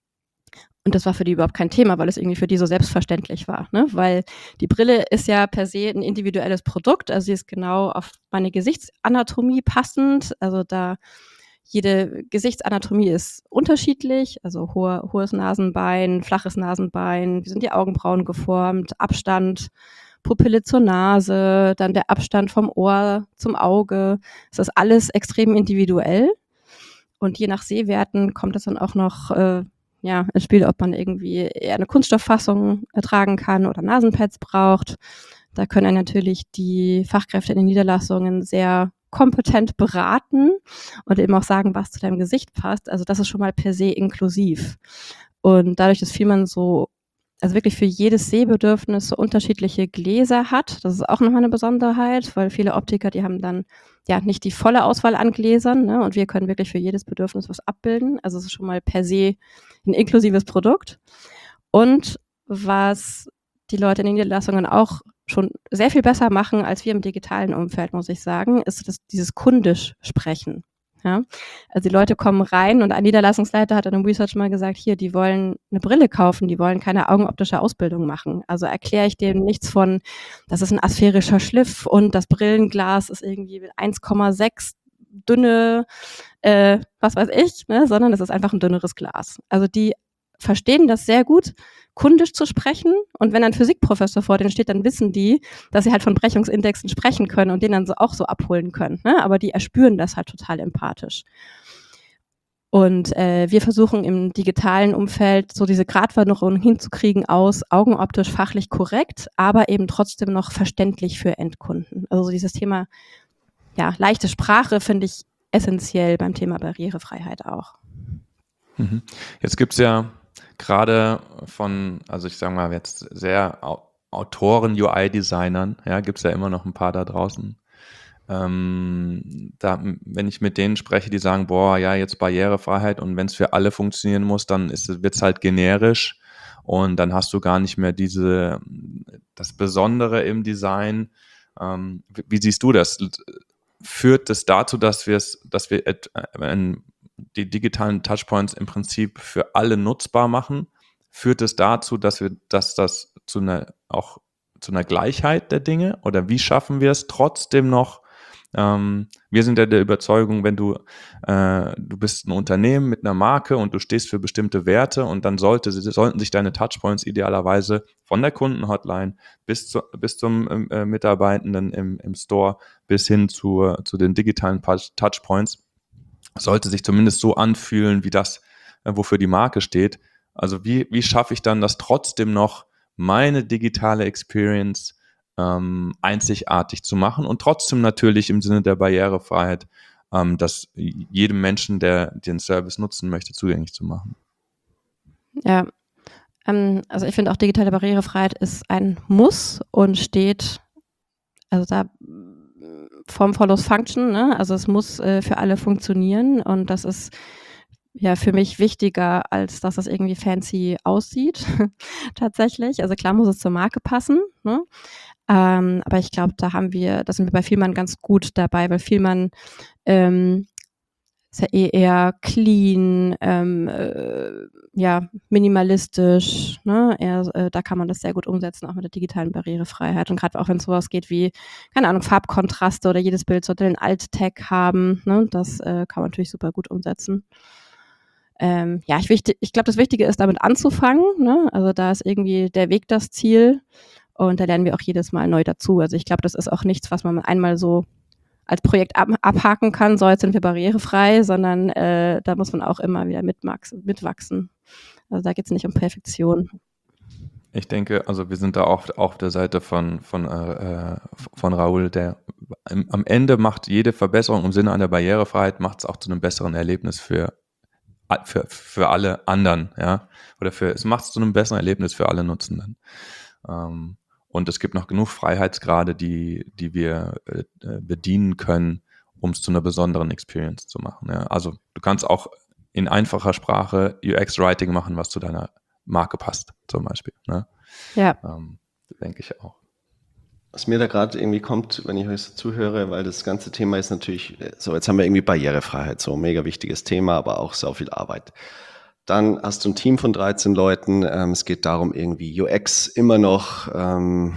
Und das war für die überhaupt kein Thema, weil es irgendwie für die so selbstverständlich war, ne? Weil die Brille ist ja per se ein individuelles Produkt, also sie ist genau auf meine Gesichtsanatomie passend, also da jede Gesichtsanatomie ist unterschiedlich, also hohe, hohes Nasenbein, flaches Nasenbein, wie sind die Augenbrauen geformt, Abstand, Pupille zur Nase, dann der Abstand vom Ohr zum Auge, das ist alles extrem individuell und je nach Sehwerten kommt es dann auch noch äh, ja, ins Spiel, ob man irgendwie eher eine Kunststofffassung ertragen kann oder Nasenpads braucht. Da können einen natürlich die Fachkräfte in den Niederlassungen sehr kompetent beraten und eben auch sagen, was zu deinem Gesicht passt. Also das ist schon mal per se inklusiv. Und dadurch, dass Vielmann so, also wirklich für jedes Sehbedürfnis so unterschiedliche Gläser hat, das ist auch nochmal eine Besonderheit, weil viele Optiker, die haben dann ja nicht die volle Auswahl an Gläsern, ne? Und wir können wirklich für jedes Bedürfnis was abbilden. Also es ist schon mal per se ein inklusives Produkt. Und was die Leute in den Niederlassungen auch schon sehr viel besser machen als wir im digitalen Umfeld, muss ich sagen, ist das, dieses kundisch Sprechen. Ja? Also die Leute kommen rein und ein Niederlassungsleiter hat in einem Research mal gesagt, hier, die wollen eine Brille kaufen, die wollen keine augenoptische Ausbildung machen. Also erkläre ich denen nichts von, das ist ein asphärischer Schliff und das Brillenglas ist irgendwie eins Komma sechs dünne, äh, was weiß ich, ne? Sondern es ist einfach ein dünneres Glas. Also die verstehen das sehr gut, kundisch zu sprechen. Und wenn ein Physikprofessor vor denen steht, dann wissen die, dass sie halt von Brechungsindexen sprechen können und den dann so auch so abholen können. Ne? Aber die erspüren das halt total empathisch. Und äh, wir versuchen im digitalen Umfeld so diese Gratwanderung hinzukriegen aus augenoptisch fachlich korrekt, aber eben trotzdem noch verständlich für Endkunden. Also dieses Thema, ja, leichte Sprache finde ich essentiell beim Thema Barrierefreiheit auch.
Mhm. Jetzt gibt es ja gerade von, also ich sage mal jetzt sehr Autoren, U I-Designern, ja, gibt es ja immer noch ein paar da draußen. Ähm, da, wenn ich mit denen spreche, die sagen, boah, ja, jetzt Barrierefreiheit und wenn es für alle funktionieren muss, dann wird es halt generisch und dann hast du gar nicht mehr diese, das Besondere im Design. Ähm, wie, wie siehst du das? Führt das dazu, dass wir es, dass wir et, äh, die digitalen Touchpoints im Prinzip für alle nutzbar machen? Führt es dazu, dass wir, dass das zu einer auch zu einer Gleichheit der Dinge oder wie schaffen wir es trotzdem noch? Ähm, wir sind ja der Überzeugung, wenn du äh, du bist ein Unternehmen mit einer Marke und du stehst für bestimmte Werte und dann sollte, sollten sich deine Touchpoints idealerweise von der Kundenhotline bis, zu, bis zum äh, Mitarbeitenden im, im Store bis hin zu, zu den digitalen Touchpoints, sollte sich zumindest so anfühlen, wie das, äh, wofür die Marke steht. Also wie, wie schaffe ich dann, dass trotzdem noch meine digitale Experience ähm, einzigartig zu machen und trotzdem natürlich im Sinne der Barrierefreiheit, ähm, das jedem Menschen, der den Service nutzen möchte, zugänglich zu machen.
Ja, ähm, also ich finde auch digitale Barrierefreiheit ist ein Muss und steht, also da Form follows Function, ne? Also es muss äh, für alle funktionieren und das ist ja für mich wichtiger, als dass es irgendwie fancy aussieht, tatsächlich. Also klar muss es zur Marke passen, ne? Ähm, aber ich glaube, da haben wir, da sind wir bei Vielmann ganz gut dabei, weil Vielmann ähm, ist ja eh eher clean, ähm, äh, ja, minimalistisch, ne? Eher, äh, da kann man das sehr gut umsetzen, auch mit der digitalen Barrierefreiheit. Und gerade auch wenn es sowas geht wie, keine Ahnung, Farbkontraste oder jedes Bild sollte den Alt-Tag haben, ne? Das äh, kann man natürlich super gut umsetzen. Ähm, ja, ich, ich glaube, das Wichtige ist, damit anzufangen, ne? Also da ist irgendwie der Weg das Ziel und da lernen wir auch jedes Mal neu dazu. Also ich glaube, das ist auch nichts, was man einmal so als Projekt ab, abhaken kann, so jetzt sind wir barrierefrei, sondern äh, da muss man auch immer wieder mitwachsen. mitwachsen. Also da geht es nicht um Perfektion.
Ich denke, also wir sind da auch, auch auf der Seite von, von, äh, von Raoul, der im, am Ende macht jede Verbesserung im Sinne einer Barrierefreiheit, macht es auch zu einem besseren Erlebnis für, für, für alle anderen, ja, oder für, es macht es zu einem besseren Erlebnis für alle Nutzenden. Ähm, Und es gibt noch genug Freiheitsgrade, die, die wir äh, bedienen können, um es zu einer besonderen Experience zu machen. Ja. Also du kannst auch in einfacher Sprache U X-Writing machen, was zu deiner Marke passt, zum Beispiel. Ne?
Ja.
Ähm, denke ich auch.
Was mir da gerade irgendwie kommt, wenn ich euch so zuhöre, weil das ganze Thema ist natürlich, so jetzt haben wir irgendwie Barrierefreiheit, so ein mega wichtiges Thema, aber auch so viel Arbeit. Dann hast du ein Team von dreizehn Leuten. Ähm, es geht darum, irgendwie U X immer noch ähm,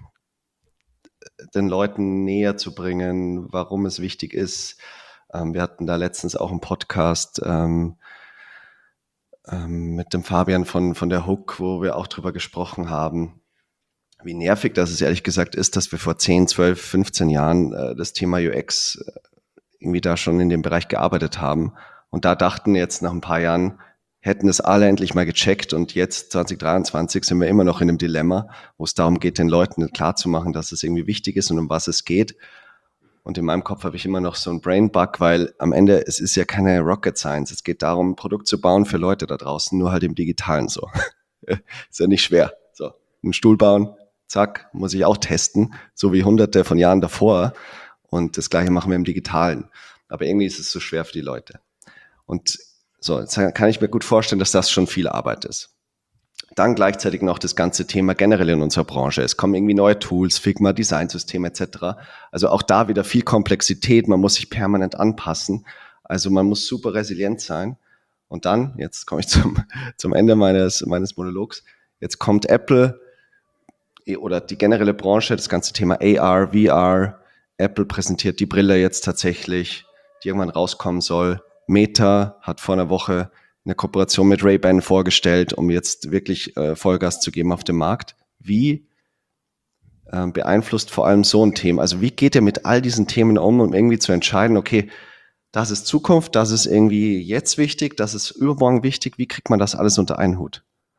den Leuten näher zu bringen, warum es wichtig ist. Ähm, wir hatten da letztens auch einen Podcast ähm, ähm, mit dem Fabian von, von der Hook, wo wir auch drüber gesprochen haben, wie nervig das es ehrlich gesagt ist, dass wir vor zehn, zwölf, fünfzehn Jahren äh, das Thema U X äh, irgendwie da schon in dem Bereich gearbeitet haben. Und da dachten jetzt nach ein paar Jahren, hätten es alle endlich mal gecheckt und jetzt zwanzig dreiundzwanzig sind wir immer noch in einem Dilemma, wo es darum geht, den Leuten klarzumachen, dass es irgendwie wichtig ist und um was es geht. Und in meinem Kopf habe ich immer noch so einen Brain-Bug, weil am Ende, es ist ja keine Rocket Science. Es geht darum, ein Produkt zu bauen für Leute da draußen, nur halt im Digitalen so. Ist ja nicht schwer. So, einen Stuhl bauen, zack, muss ich auch testen, so wie hunderte von Jahren davor. Und das Gleiche machen wir im Digitalen. Aber irgendwie ist es so schwer für die Leute. Und so, jetzt kann ich mir gut vorstellen, dass das schon viel Arbeit ist. Dann gleichzeitig noch das ganze Thema generell in unserer Branche. Es kommen irgendwie neue Tools, Figma, Designsystem et cetera. Also auch da wieder viel Komplexität. Man muss sich permanent anpassen. Also man muss super resilient sein. Und dann, jetzt komme ich zum, zum Ende meines, meines Monologs, jetzt kommt Apple oder die generelle Branche, das ganze Thema A R, V R. Apple präsentiert die Brille jetzt tatsächlich, die irgendwann rauskommen soll. Meta hat vor einer Woche eine Kooperation mit Ray-Ban vorgestellt, um jetzt wirklich äh, Vollgas zu geben auf dem Markt. Wie äh, beeinflusst vor allem so ein Thema? Also wie geht ihr mit all diesen Themen um, um irgendwie zu entscheiden, okay, das ist Zukunft, das ist irgendwie jetzt wichtig, das ist übermorgen wichtig. Wie kriegt man das alles unter einen Hut?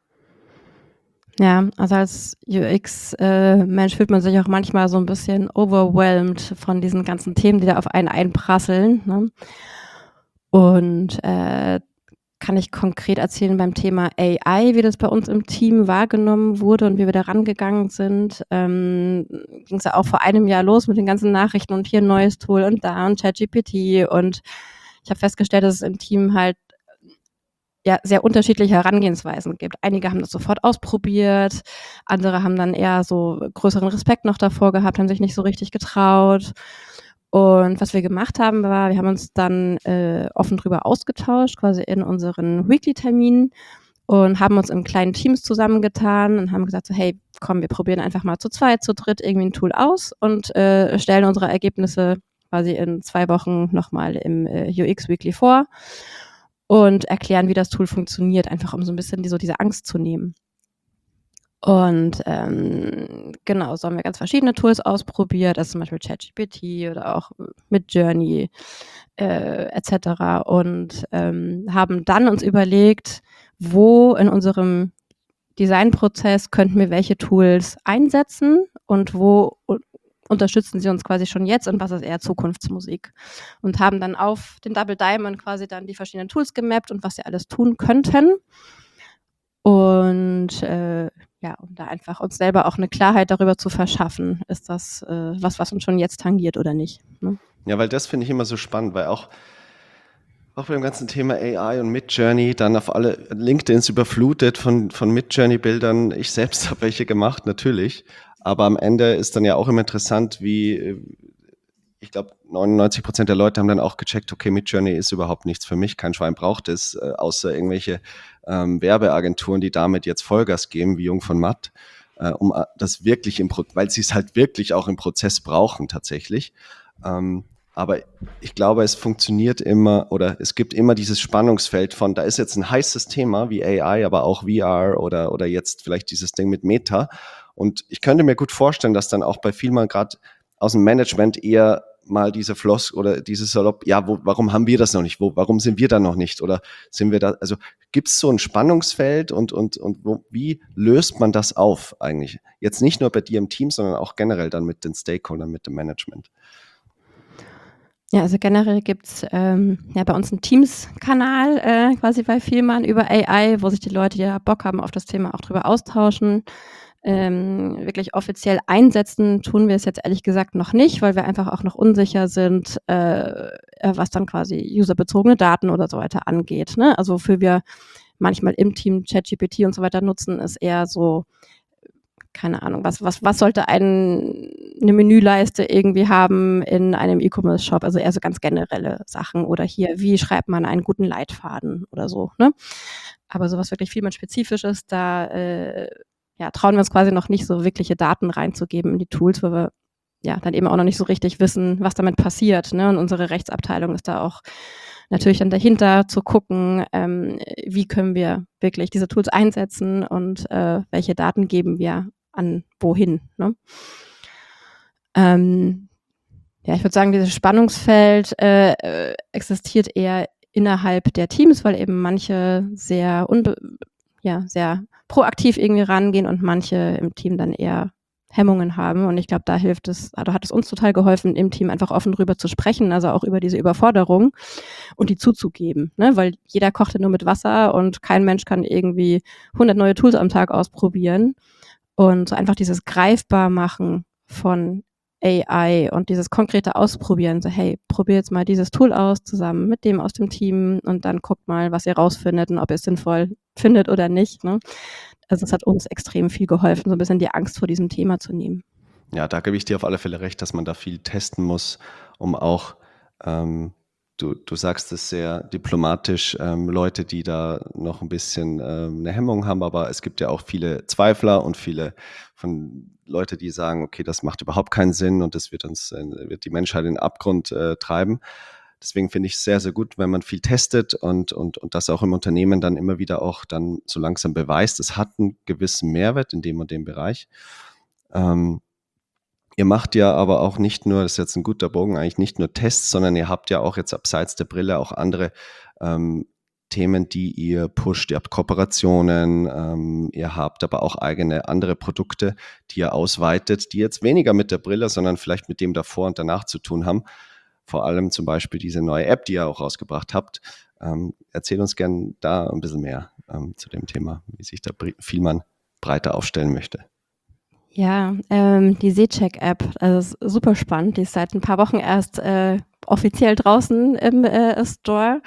Ja, also als U X-Mensch äh, fühlt man sich auch manchmal so ein bisschen overwhelmed von diesen ganzen Themen, die da auf einen einprasseln, ne? Und äh, kann ich konkret erzählen beim Thema A I, wie das bei uns im Team wahrgenommen wurde und wie wir da rangegangen sind. Ähm, ging es ja auch vor einem Jahr los mit den ganzen Nachrichten und hier ein neues Tool und da und ChatGPT. Und ich habe festgestellt, dass es im Team halt ja sehr unterschiedliche Herangehensweisen gibt. Einige haben das sofort ausprobiert, andere haben dann eher so größeren Respekt noch davor gehabt, haben sich nicht so richtig getraut. Und was wir gemacht haben, war, wir haben uns dann äh, offen drüber ausgetauscht, quasi in unseren Weekly-Terminen und haben uns in kleinen Teams zusammengetan und haben gesagt, so, hey, komm, wir probieren einfach mal zu zweit, zu dritt irgendwie ein Tool aus und äh, stellen unsere Ergebnisse quasi in zwei Wochen nochmal im äh, U X-Weekly vor und erklären, wie das Tool funktioniert, einfach um so ein bisschen die, so diese Angst zu nehmen. Und ähm, genau, so haben wir ganz verschiedene Tools ausprobiert, also zum Beispiel ChatGPT oder auch Midjourney äh, et cetera. Und ähm, haben dann uns überlegt, wo in unserem Designprozess könnten wir welche Tools einsetzen und wo u- unterstützen sie uns quasi schon jetzt und was ist eher Zukunftsmusik. Und haben dann auf den Double Diamond quasi dann die verschiedenen Tools gemappt und was sie alles tun könnten. Und äh, ja, um da einfach uns selber auch eine Klarheit darüber zu verschaffen, ist das äh, was, was uns schon jetzt tangiert oder nicht. Ne?
Ja, weil das finde ich immer so spannend, weil auch, auch beim ganzen Thema A I und Midjourney, dann auf alle LinkedIn ist überflutet von, von Midjourney-Bildern. Ich selbst habe welche gemacht, natürlich. Aber am Ende ist dann ja auch immer interessant, wie, äh, ich glaube, neunundneunzig Prozent der Leute haben dann auch gecheckt, okay, Midjourney ist überhaupt nichts für mich, kein Schwein braucht es, äh, außer irgendwelche ähm, Werbeagenturen, die damit jetzt Vollgas geben, wie Jung von Matt, äh, um äh, das wirklich im Pro- weil sie es halt wirklich auch im Prozess brauchen tatsächlich. Ähm, aber ich glaube, es funktioniert immer oder es gibt immer dieses Spannungsfeld von, da ist jetzt ein heißes Thema wie A I, aber auch V R oder, oder jetzt vielleicht dieses Ding mit Meta. Und ich könnte mir gut vorstellen, dass dann auch bei vielen gerade aus dem Management eher mal diese Floss oder dieses Salopp, ja, wo, warum haben wir das noch nicht? Wo, warum sind wir da noch nicht? Oder sind wir da, also gibt es so ein Spannungsfeld und, und, und wo, wie löst man das auf eigentlich? Jetzt nicht nur bei dir im Team, sondern auch generell dann mit den Stakeholdern, mit dem Management.
Ja, also generell gibt's ähm, ja bei uns einen Teams-Kanal äh, quasi bei Vielmann über A I, wo sich die Leute, die ja Bock haben auf das Thema, auch drüber austauschen. Ähm, wirklich offiziell einsetzen tun wir es jetzt ehrlich gesagt noch nicht, weil wir einfach auch noch unsicher sind, äh, äh, was dann quasi userbezogene Daten oder so weiter angeht. Ne? Also wofür wir manchmal im Team ChatGPT und so weiter nutzen, ist eher so, keine Ahnung, was, was, was sollte ein, eine Menüleiste irgendwie haben in einem E-Commerce-Shop, also eher so ganz generelle Sachen oder hier, wie schreibt man einen guten Leitfaden oder so, ne? Aber sowas wirklich viel mehr Spezifisches, da äh, ja, trauen wir uns quasi noch nicht so wirkliche Daten reinzugeben in die Tools, weil wir ja dann eben auch noch nicht so richtig wissen, was damit passiert, ne? Und unsere Rechtsabteilung ist da auch natürlich dann dahinter zu gucken, ähm, wie können wir wirklich diese Tools einsetzen und äh, welche Daten geben wir an wohin. Ne? Ähm, ja, ich würde sagen, dieses Spannungsfeld äh, äh, existiert eher innerhalb der Teams, weil eben manche sehr unbe ja, sehr proaktiv irgendwie rangehen und manche im Team dann eher Hemmungen haben. Und ich glaube, da hilft es, also hat es uns total geholfen, im Team einfach offen drüber zu sprechen, also auch über diese Überforderung und die zuzugeben, ne? Weil jeder kocht ja nur mit Wasser und kein Mensch kann irgendwie hundert neue Tools am Tag ausprobieren. Und so einfach dieses greifbar machen von A I und dieses konkrete Ausprobieren, so hey, probier jetzt mal dieses Tool aus, zusammen mit dem aus dem Team und dann guckt mal, was ihr rausfindet und ob ihr es sinnvoll findet oder nicht. Ne? Also es hat uns extrem viel geholfen, so ein bisschen die Angst vor diesem Thema zu nehmen.
Ja, da gebe ich dir auf alle Fälle recht, dass man da viel testen muss, um auch, ähm, du, du sagst es sehr diplomatisch, ähm, Leute, die da noch ein bisschen ähm, eine Hemmung haben, aber es gibt ja auch viele Zweifler und viele von Leute, die sagen, okay, das macht überhaupt keinen Sinn und das wird uns, äh, wird die Menschheit in den Abgrund äh, treiben. Deswegen finde ich es sehr, sehr gut, wenn man viel testet und, und, und das auch im Unternehmen dann immer wieder auch dann so langsam beweist, es hat einen gewissen Mehrwert in dem und dem Bereich. Ähm, Ihr macht ja aber auch nicht nur, das ist jetzt ein guter Bogen, eigentlich nicht nur Tests, sondern ihr habt ja auch jetzt abseits der Brille auch andere ähm, Themen, die ihr pusht. Ihr habt Kooperationen, ähm, ihr habt aber auch eigene andere Produkte, die ihr ausweitet, die jetzt weniger mit der Brille, sondern vielleicht mit dem davor und danach zu tun haben. vor allem zum Beispiel diese neue App, die ihr auch rausgebracht habt. Ähm, erzähl uns gern da ein bisschen mehr ähm, zu dem Thema, wie sich da Fielmann breiter aufstellen möchte.
Ja, ähm, die Seecheck-App, also ist super spannend. Die ist seit ein paar Wochen erst äh, offiziell draußen im äh, Store.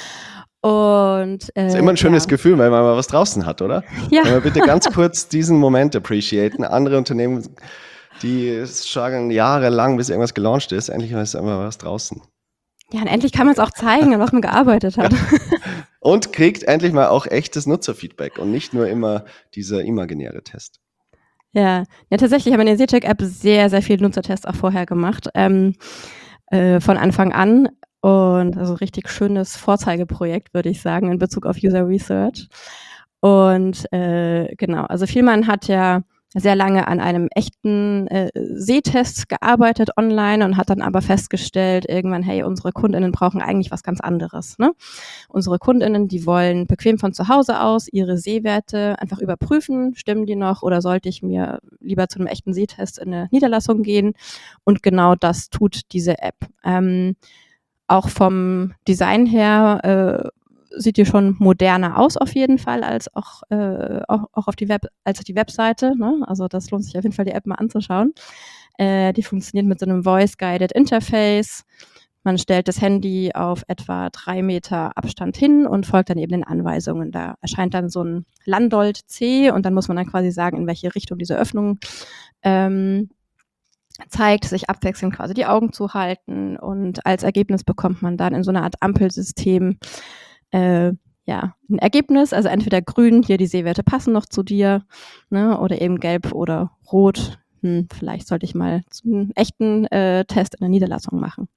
Und, äh,
ist immer ein schönes
ja.
Gefühl, wenn man mal was draußen hat, oder?
Ja.
Können wir bitte ganz kurz diesen Moment appreciaten? Andere Unternehmen, die strugglen jahrelang, bis irgendwas gelauncht ist. Endlich ist immer was draußen.
Ja, und endlich kann man es auch zeigen, an was man gearbeitet hat.
Ja. Und kriegt endlich mal auch echtes Nutzerfeedback und nicht nur immer dieser imaginäre Test.
Ja, ja tatsächlich haben wir in der Seecheck-App sehr, sehr viele Nutzertests auch vorher gemacht, ähm, äh, von Anfang an. Und also richtig schönes Vorzeigeprojekt, würde ich sagen, in Bezug auf User Research. Und äh, genau, also Fielmann hat ja sehr lange an einem echten äh, Sehtest gearbeitet online und hat dann aber festgestellt, irgendwann, hey, unsere KundInnen brauchen eigentlich was ganz anderes. Ne? Unsere KundInnen, die wollen bequem von zu Hause aus ihre Sehwerte einfach überprüfen, stimmen die noch oder sollte ich mir lieber zu einem echten Sehtest in eine Niederlassung gehen? Und genau das tut diese App. Ähm, auch vom Design her äh, sieht die schon moderner aus auf jeden Fall als auch, äh, auch, auch auf die Web, als die Webseite. Ne? Also das lohnt sich auf jeden Fall, die App mal anzuschauen. Äh, die funktioniert mit so einem Voice-Guided Interface. Man stellt das Handy auf etwa drei Meter Abstand hin und folgt dann eben den Anweisungen. Da erscheint dann so ein Landolt C und dann muss man dann quasi sagen, in welche Richtung diese Öffnung ähm, zeigt, sich abwechselnd quasi die Augen zu halten und als Ergebnis bekommt man dann in so einer Art Ampelsystem äh, ja, ein Ergebnis, also entweder grün, hier die Sehwerte passen noch zu dir, ne, oder eben gelb oder rot, hm, vielleicht sollte ich mal einen echten äh, Test in der Niederlassung machen.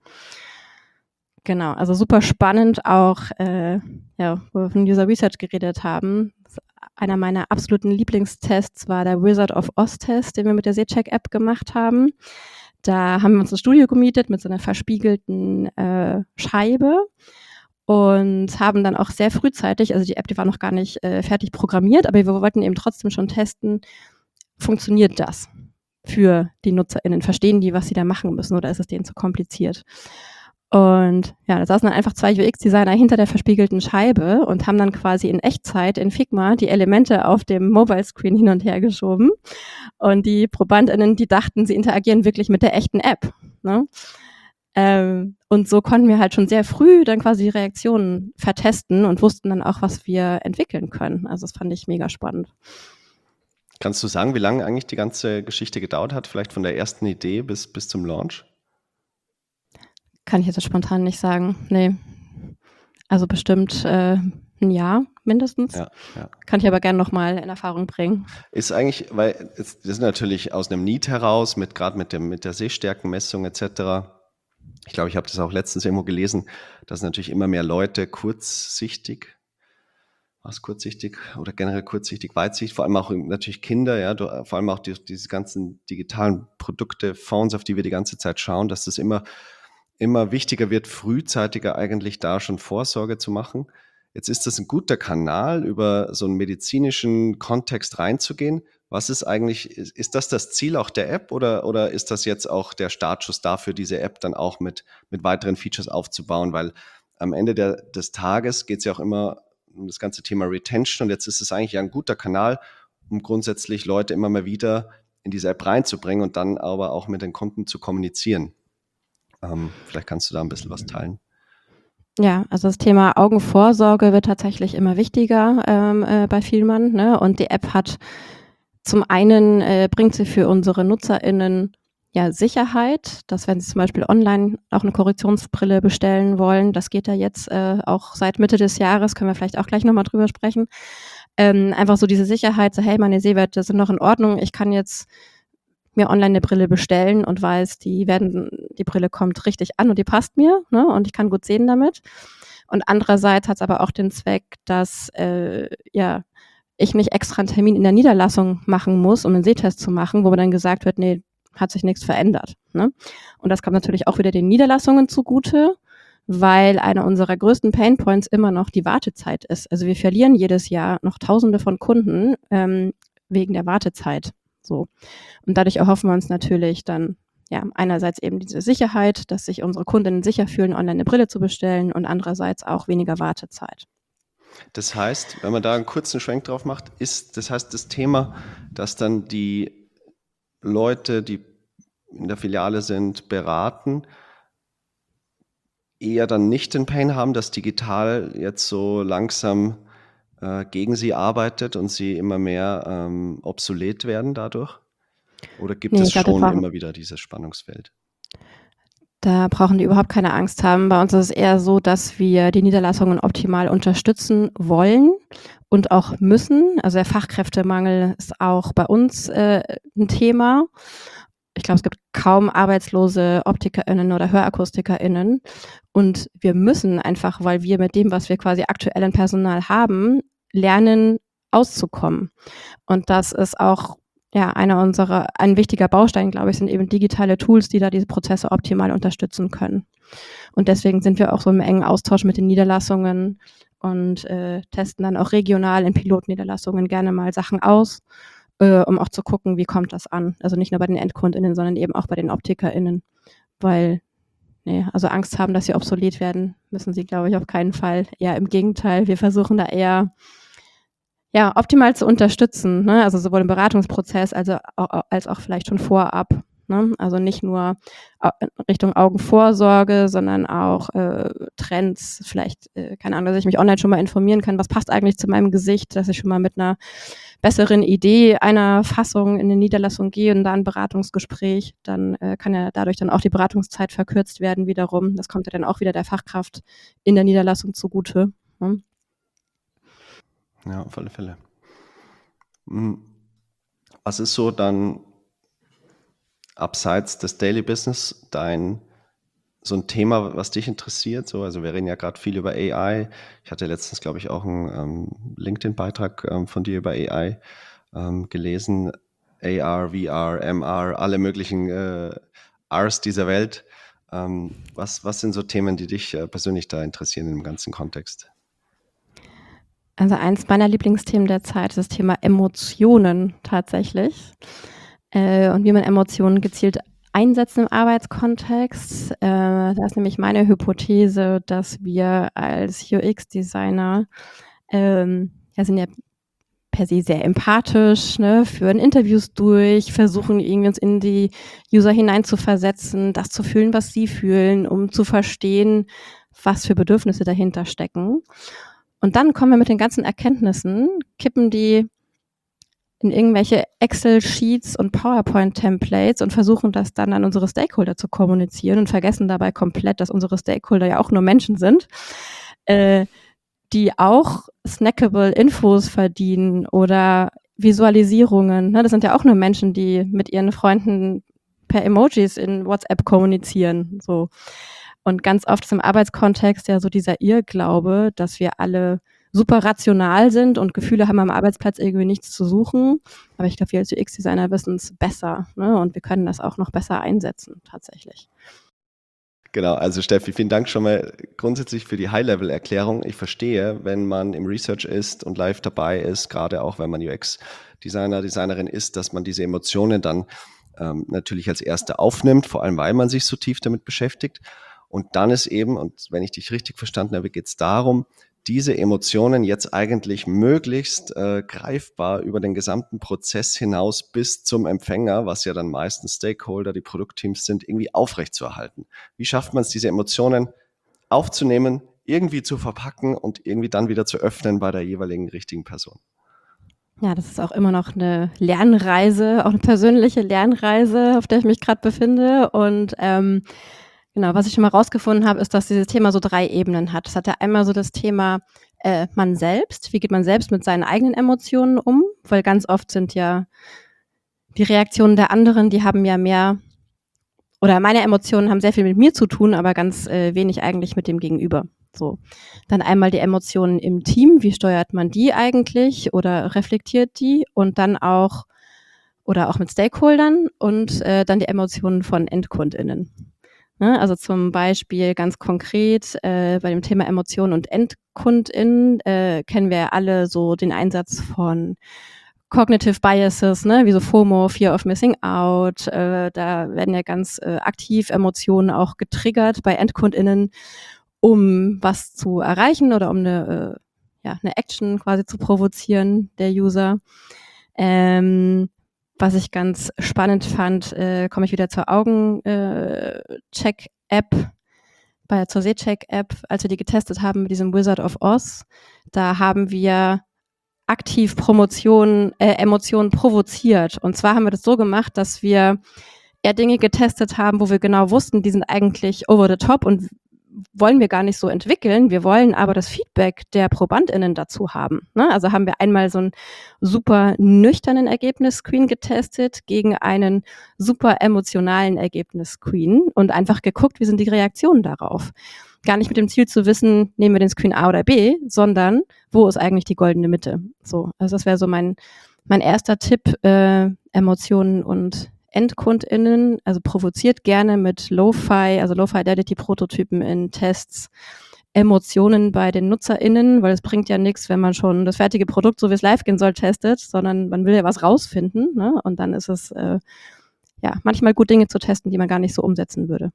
Genau, also super spannend auch, äh, ja, wo wir von User Research geredet haben. Einer meiner absoluten Lieblingstests war der Wizard of Oz Test, den wir mit der Seecheck-App gemacht haben. Da haben wir uns ein Studio gemietet mit so einer verspiegelten äh, Scheibe und haben dann auch sehr frühzeitig, also die App, die war noch gar nicht äh, fertig programmiert, aber wir wollten eben trotzdem schon testen, funktioniert das für die NutzerInnen? Verstehen die, was sie da machen müssen oder ist es denen zu kompliziert? Und ja, da saßen dann einfach zwei U X-Designer hinter der verspiegelten Scheibe und haben dann quasi in Echtzeit in Figma die Elemente auf dem Mobile-Screen hin und her geschoben. Und die ProbandInnen, die dachten, sie interagieren wirklich mit der echten App. Ne? Ähm, und so konnten wir halt schon sehr früh dann quasi die Reaktionen vertesten und wussten dann auch, was wir entwickeln können. Also das fand ich mega spannend.
Kannst du sagen, wie lange eigentlich die ganze Geschichte gedauert hat, vielleicht von der ersten Idee bis, bis zum Launch?
Kann ich jetzt spontan nicht sagen. Nee. Also bestimmt äh, ein Jahr mindestens.
Ja, ja.
Kann ich aber gerne nochmal in Erfahrung bringen.
Ist eigentlich, weil es, das ist natürlich aus einem Need heraus, mit gerade mit, dem, mit der Sehstärkenmessung et cetera. Ich glaube, ich habe das auch letztens irgendwo gelesen, dass natürlich immer mehr Leute kurzsichtig, was kurzsichtig oder generell kurzsichtig, weitsichtig, vor allem auch natürlich Kinder, ja, du, vor allem auch die, diese ganzen digitalen Produkte, Phones, auf die wir die ganze Zeit schauen, dass das immer immer wichtiger wird, frühzeitiger eigentlich da schon Vorsorge zu machen. Jetzt ist das ein guter Kanal, über so einen medizinischen Kontext reinzugehen. Was ist eigentlich, ist, ist das das Ziel auch der App oder, oder ist das jetzt auch der Startschuss dafür, diese App dann auch mit, mit weiteren Features aufzubauen? Weil am Ende der, des Tages geht es ja auch immer um das ganze Thema Retention und jetzt ist es eigentlich ja ein guter Kanal, um grundsätzlich Leute immer mal wieder in diese App reinzubringen und dann aber auch mit den Kunden zu kommunizieren. Ähm, vielleicht kannst du da ein bisschen was teilen.
Ja, also das Thema Augenvorsorge wird tatsächlich immer wichtiger ähm, äh, bei Fielmann, ne? Und die App hat zum einen, äh, bringt sie für unsere NutzerInnen ja Sicherheit, dass wenn sie zum Beispiel online auch eine Korrektionsbrille bestellen wollen, das geht ja jetzt äh, auch seit Mitte des Jahres, können wir vielleicht auch gleich nochmal drüber sprechen, ähm, einfach so diese Sicherheit, so hey, meine Sehwerte sind noch in Ordnung, ich kann jetzt mir online eine Brille bestellen und weiß, die werden, die Brille kommt richtig an und die passt mir, ne, und ich kann gut sehen damit. Und andererseits hat es aber auch den Zweck, dass äh, ja ich nicht extra einen Termin in der Niederlassung machen muss, um einen Sehtest zu machen, wo mir dann gesagt wird, nee, hat sich nichts verändert. Ne? Und das kommt natürlich auch wieder den Niederlassungen zugute, weil einer unserer größten Painpoints immer noch die Wartezeit ist. Also wir verlieren jedes Jahr noch Tausende von Kunden ähm, wegen der Wartezeit. So. Und dadurch erhoffen wir uns natürlich dann ja, einerseits eben diese Sicherheit, dass sich unsere Kundinnen sicher fühlen, online eine Brille zu bestellen und andererseits auch weniger Wartezeit.
Das heißt, wenn man da einen kurzen Schwenk drauf macht, ist das heißt das Thema, dass dann die Leute, die in der Filiale sind, beraten, eher dann nicht den Pain haben, dass digital jetzt so langsam äh, gegen sie arbeitet und sie immer mehr ähm, obsolet werden dadurch? Oder gibt
Nee,
es
ich glaube, wir
schon
brauchen
immer wieder dieses Spannungsfeld?
Da brauchen die überhaupt keine Angst haben. Bei uns ist es eher so, dass wir die Niederlassungen optimal unterstützen wollen und auch müssen. Also der Fachkräftemangel ist auch bei uns äh, ein Thema. Ich glaube, es gibt kaum arbeitslose OptikerInnen oder HörakustikerInnen. Und wir müssen einfach, weil wir mit dem, was wir quasi aktuell an Personal haben, lernen, auszukommen. Und das ist auch ja, einer unserer, ein wichtiger Baustein, glaube ich, sind eben digitale Tools, die da diese Prozesse optimal unterstützen können. Und deswegen sind wir auch so im engen Austausch mit den Niederlassungen und äh, testen dann auch regional in Pilotniederlassungen gerne mal Sachen aus, äh, um auch zu gucken, wie kommt das an. Also nicht nur bei den EndkundInnen, sondern eben auch bei den OptikerInnen. Weil, nee, also Angst haben, dass sie obsolet werden, müssen sie, glaube ich, auf keinen Fall. Eher im Gegenteil, wir versuchen da eher ja, optimal zu unterstützen, ne? Also sowohl im Beratungsprozess also, als auch vielleicht schon vorab. Ne? Also nicht nur Richtung Augenvorsorge, sondern auch äh, Trends, vielleicht, äh, keine Ahnung, dass ich mich online schon mal informieren kann, was passt eigentlich zu meinem Gesicht, dass ich schon mal mit einer besseren Idee einer Fassung in eine Niederlassung gehe und da ein Beratungsgespräch, dann äh, kann ja dadurch dann auch die Beratungszeit verkürzt werden wiederum. Das kommt ja dann auch wieder der Fachkraft in der Niederlassung zugute. Ne?
Ja, auf alle Fälle. Was ist so dann abseits des Daily Business dein so ein Thema, was dich interessiert? So, also wir reden ja gerade viel über A I. Ich hatte letztens, glaube ich, auch einen ähm, LinkedIn-Beitrag ähm, von dir über A I ähm, gelesen. A R, V R, M R, alle möglichen äh, Rs dieser Welt. Ähm, was, was sind so Themen, die dich äh, persönlich da interessieren im ganzen Kontext?
Also eins meiner Lieblingsthemen der Zeit ist das Thema Emotionen tatsächlich. Äh, und wie man Emotionen gezielt einsetzt im Arbeitskontext. Äh, da ist nämlich meine Hypothese, dass wir als U X-Designer, ähm, ja, sind ja per se sehr empathisch, ne, führen Interviews durch, versuchen irgendwie uns in die User hineinzuversetzen, das zu fühlen, was sie fühlen, um zu verstehen, was für Bedürfnisse dahinter stecken. Und dann kommen wir mit den ganzen Erkenntnissen, kippen die in irgendwelche Excel-Sheets und PowerPoint-Templates und versuchen das dann an unsere Stakeholder zu kommunizieren und vergessen dabei komplett, dass unsere Stakeholder ja auch nur Menschen sind, äh, die auch snackable Infos verdienen oder Visualisierungen. Ne? Das sind ja auch nur Menschen, die mit ihren Freunden per Emojis in WhatsApp kommunizieren. So. Und ganz oft ist im Arbeitskontext ja so dieser Irrglaube, dass wir alle super rational sind und Gefühle haben am Arbeitsplatz irgendwie nichts zu suchen. Aber ich glaube, wir als U X-Designer wissen es besser, ne? Und wir können das auch noch besser einsetzen, tatsächlich.
Genau, also Steffi, vielen Dank schon mal grundsätzlich für die High-Level-Erklärung. Ich verstehe, wenn man im Research ist und live dabei ist, gerade auch wenn man U X-Designer, Designerin ist, dass man diese Emotionen dann ähm, natürlich als erste aufnimmt, vor allem weil man sich so tief damit beschäftigt. Und dann ist eben, und wenn ich dich richtig verstanden habe, geht es darum, diese Emotionen jetzt eigentlich möglichst äh, greifbar über den gesamten Prozess hinaus bis zum Empfänger, was ja dann meistens Stakeholder, die Produktteams sind, irgendwie aufrechtzuerhalten. Wie schafft man es, diese Emotionen aufzunehmen, irgendwie zu verpacken und irgendwie dann wieder zu öffnen bei der jeweiligen richtigen Person?
Ja, das ist auch immer noch eine Lernreise, auch eine persönliche Lernreise, auf der ich mich gerade befinde. Und ähm, genau, was ich schon mal rausgefunden habe, ist, dass dieses Thema so drei Ebenen hat. Es hat ja einmal so das Thema äh, man selbst. Wie geht man selbst mit seinen eigenen Emotionen um? Weil ganz oft sind ja die Reaktionen der anderen, die haben ja mehr, oder meine Emotionen haben sehr viel mit mir zu tun, aber ganz äh, wenig eigentlich mit dem Gegenüber. So. Dann einmal die Emotionen im Team. Wie steuert man die eigentlich oder reflektiert die? Und dann auch, oder auch mit Stakeholdern und äh, dann die Emotionen von EndkundInnen. Ne, also zum Beispiel ganz konkret äh, bei dem Thema Emotionen und EndkundInnen äh, kennen wir alle so den Einsatz von Cognitive Biases, ne, wie so FOMO, Fear of Missing Out, äh, da werden ja ganz äh, aktiv Emotionen auch getriggert bei EndkundInnen, um was zu erreichen oder um eine, äh, ja, eine Action quasi zu provozieren, der User. Ähm, was ich ganz spannend fand, äh, komme ich wieder zur Augencheck-App, bei zur Sehcheck-App, als wir die getestet haben mit diesem Wizard of Oz. Da haben wir aktiv Promotion, äh, Emotionen provoziert. Und zwar haben wir das so gemacht, dass wir eher Dinge getestet haben, wo wir genau wussten, die sind eigentlich over the top und wollen wir gar nicht so entwickeln. Wir wollen aber das Feedback der ProbandInnen dazu haben. Ne? Also haben wir einmal so einen super nüchternen Ergebnis-Screen getestet gegen einen super emotionalen Ergebnis-Screen und einfach geguckt, wie sind die Reaktionen darauf. Gar nicht mit dem Ziel zu wissen, nehmen wir den Screen A oder B, sondern wo ist eigentlich die goldene Mitte? So, also das wäre so mein, mein erster Tipp, äh, Emotionen und EndkundInnen, also provoziert gerne mit Lo-Fi, also Lo-Fi-Fidelity-Prototypen in Tests, Emotionen bei den NutzerInnen, weil es bringt ja nichts, wenn man schon das fertige Produkt, so wie es live gehen soll, testet, sondern man will ja was rausfinden, ne? Und dann ist es äh, ja manchmal gut, Dinge zu testen, die man gar nicht so umsetzen würde.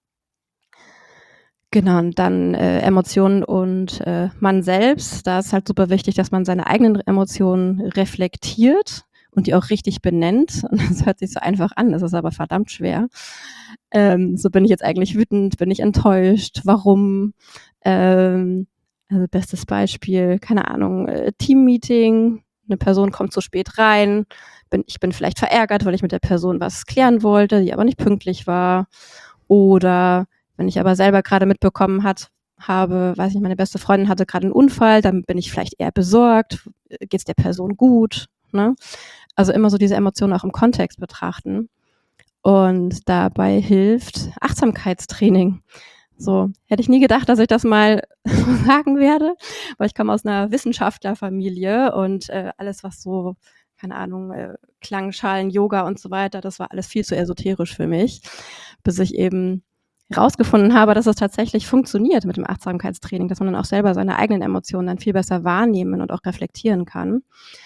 Genau, und dann äh, Emotionen und äh, man selbst, da ist halt super wichtig, dass man seine eigenen Emotionen reflektiert und die auch richtig benennt. Und das hört sich so einfach an, das ist aber verdammt schwer. Ähm, so bin ich jetzt eigentlich wütend, bin ich enttäuscht, warum? Ähm, also bestes Beispiel, keine Ahnung, äh, Teammeeting, eine Person kommt zu spät rein, bin, ich bin vielleicht verärgert, weil ich mit der Person was klären wollte, die aber nicht pünktlich war. Oder wenn ich aber selber gerade mitbekommen hat, habe, weiß ich, meine beste Freundin hatte gerade einen Unfall, dann bin ich vielleicht eher besorgt, geht es der Person gut, ne? Also immer so diese Emotionen auch im Kontext betrachten. Und dabei hilft Achtsamkeitstraining. So, hätte ich nie gedacht, dass ich das mal sagen werde, weil ich komme aus einer Wissenschaftlerfamilie und äh, alles, was so, keine Ahnung, äh, Klangschalen, Yoga und so weiter, das war alles viel zu esoterisch für mich, bis ich eben rausgefunden habe, dass es tatsächlich funktioniert mit dem Achtsamkeitstraining, dass man dann auch selber seine eigenen Emotionen dann viel besser wahrnehmen und auch reflektieren kann.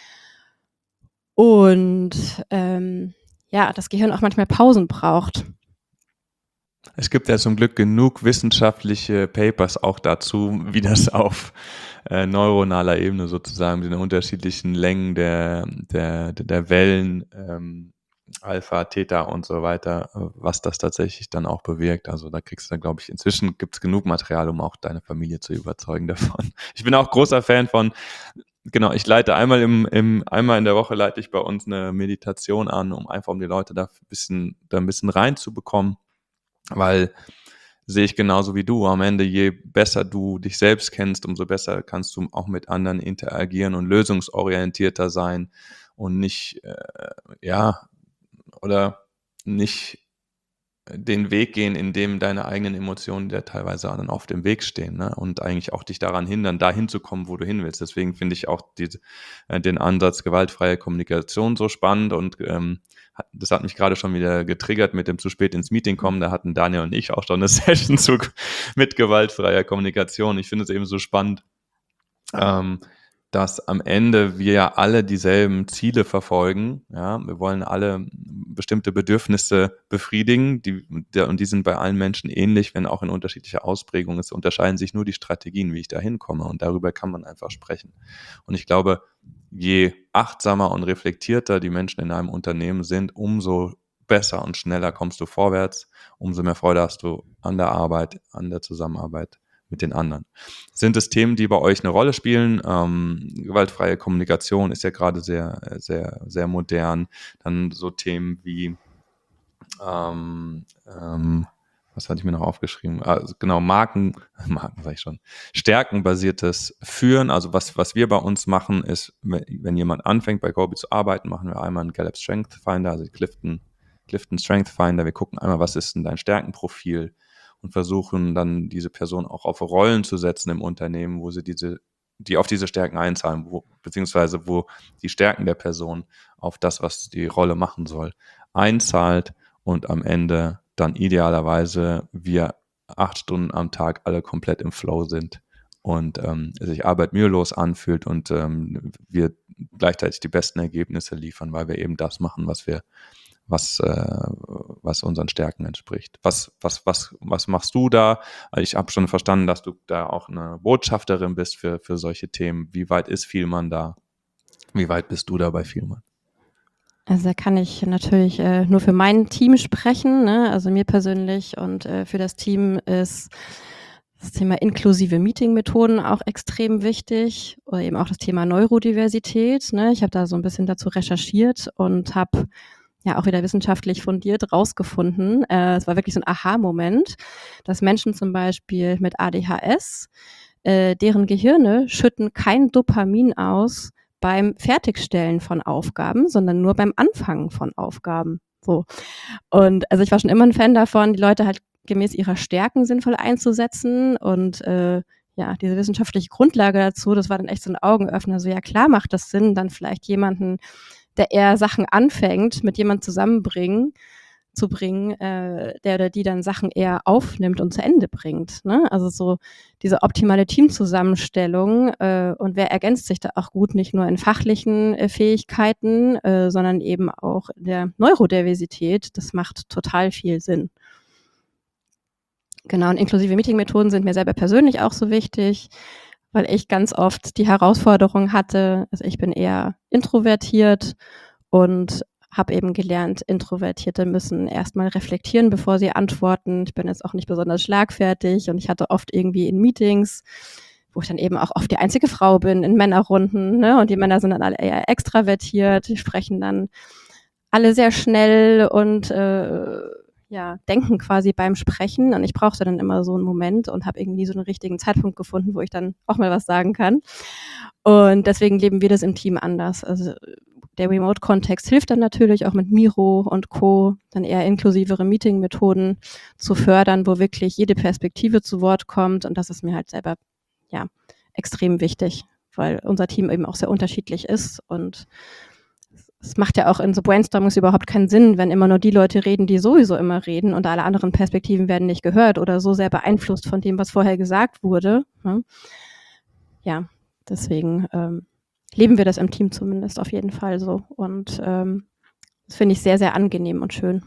Und ähm, ja, das Gehirn auch manchmal Pausen braucht.
Es gibt ja zum Glück genug wissenschaftliche Papers auch dazu, wie das auf äh, neuronaler Ebene sozusagen mit den unterschiedlichen Längen der, der, der Wellen, ähm, Alpha, Theta und so weiter, was das tatsächlich dann auch bewirkt. Also da kriegst du dann, glaube ich, inzwischen gibt es genug Material, um auch deine Familie zu überzeugen davon. Ich bin auch großer Fan von, genau, ich leite einmal im, im einmal in der Woche leite ich bei uns eine Meditation an, um einfach um die Leute da ein bisschen, da ein bisschen reinzubekommen, weil sehe ich genauso wie du. Am Ende, je besser du dich selbst kennst, umso besser kannst du auch mit anderen interagieren und lösungsorientierter sein und nicht, äh, ja, oder nicht den Weg gehen, in dem deine eigenen Emotionen dir teilweise dann auf dem Weg stehen, ne? Und eigentlich auch dich daran hindern, dahin zu kommen, wo du hin willst. Deswegen finde ich auch die, äh, den Ansatz gewaltfreie Kommunikation so spannend und ähm, hat, das hat mich gerade schon wieder getriggert mit dem zu spät ins Meeting kommen. Da hatten Daniel und ich auch schon eine Session zu, mit gewaltfreier Kommunikation. Ich finde es eben so spannend, ähm, dass am Ende wir ja alle dieselben Ziele verfolgen. Ja, wir wollen alle bestimmte Bedürfnisse befriedigen, die, der, und die sind bei allen Menschen ähnlich, wenn auch in unterschiedlicher Ausprägung. Es unterscheiden sich nur die Strategien, wie ich da hinkomme, und darüber kann man einfach sprechen. Und ich glaube, je achtsamer und reflektierter die Menschen in einem Unternehmen sind, umso besser und schneller kommst du vorwärts, umso mehr Freude hast du an der Arbeit, an der Zusammenarbeit mit den anderen. Sind es Themen, die bei euch eine Rolle spielen? Ähm, gewaltfreie Kommunikation ist ja gerade sehr, sehr, sehr modern. Dann so Themen wie, ähm, ähm, was hatte ich mir noch aufgeschrieben? Also genau, Marken, Marken sage ich schon, stärkenbasiertes Führen. Also was, was wir bei uns machen, ist, wenn, wenn jemand anfängt bei Golby zu arbeiten, machen wir einmal einen Gallup Strength Finder, also die Clifton, Clifton Strength Finder. Wir gucken einmal, was ist denn dein Stärkenprofil, und versuchen dann diese Person auch auf Rollen zu setzen im Unternehmen, wo sie diese, die auf diese Stärken einzahlen, wo, beziehungsweise wo die Stärken der Person auf das, was die Rolle machen soll, einzahlt und am Ende dann idealerweise wir acht Stunden am Tag alle komplett im Flow sind und ähm, sich Arbeit mühelos anfühlt und ähm, wir gleichzeitig die besten Ergebnisse liefern, weil wir eben das machen, was wir, was, äh, was unseren Stärken entspricht. Was, was, was, was machst du da? Ich habe schon verstanden, dass du da auch eine Botschafterin bist für, für solche Themen. Wie weit ist Vielmann da? Wie weit bist du da bei Vielmann?
Also da kann ich natürlich äh, nur für mein Team sprechen, ne? Also mir persönlich und äh, für das Team ist das Thema inklusive Meeting-Methoden auch extrem wichtig oder eben auch das Thema Neurodiversität, ne? Ich habe da so ein bisschen dazu recherchiert und habe ja auch wieder wissenschaftlich fundiert rausgefunden. Äh, es war wirklich so ein Aha-Moment, dass Menschen zum Beispiel mit A D H S, äh, deren Gehirne schütten kein Dopamin aus beim Fertigstellen von Aufgaben, sondern nur beim Anfangen von Aufgaben. So. Und also ich war schon immer ein Fan davon, die Leute halt gemäß ihrer Stärken sinnvoll einzusetzen und äh, ja, diese wissenschaftliche Grundlage dazu, das war dann echt so ein Augenöffner. So, ja klar macht das Sinn, dann vielleicht jemanden, der eher Sachen anfängt, mit jemandem zusammenbringen, zu bringen, äh, der oder die dann Sachen eher aufnimmt und zu Ende bringt. Ne? Also so diese optimale Teamzusammenstellung äh, und wer ergänzt sich da auch gut, nicht nur in fachlichen äh, Fähigkeiten, äh, sondern eben auch in der Neurodiversität, das macht total viel Sinn. Genau, und inklusive Meeting-Methoden sind mir selber persönlich auch so wichtig, weil ich ganz oft die Herausforderung hatte, also ich bin eher introvertiert und habe eben gelernt, Introvertierte müssen erstmal reflektieren, bevor sie antworten. Ich bin jetzt auch nicht besonders schlagfertig und ich hatte oft irgendwie in Meetings, wo ich dann eben auch oft die einzige Frau bin in Männerrunden, ne? Und die Männer sind dann alle eher extravertiert, die sprechen dann alle sehr schnell und äh, ja, denken quasi beim Sprechen und ich brauchte dann immer so einen Moment und habe irgendwie so einen richtigen Zeitpunkt gefunden, wo ich dann auch mal was sagen kann. Und deswegen leben wir das im Team anders. Also der Remote-Kontext hilft dann natürlich auch mit Miro und Co. dann eher inklusivere Meeting-Methoden zu fördern, wo wirklich jede Perspektive zu Wort kommt und das ist mir halt selber ja extrem wichtig, weil unser Team eben auch sehr unterschiedlich ist und es macht ja auch in so Brainstormings überhaupt keinen Sinn, wenn immer nur die Leute reden, die sowieso immer reden und alle anderen Perspektiven werden nicht gehört oder so sehr beeinflusst von dem, was vorher gesagt wurde. Ne? Ja, deswegen ähm, leben wir das im Team zumindest auf jeden Fall so und ähm, das finde ich sehr, sehr angenehm und schön.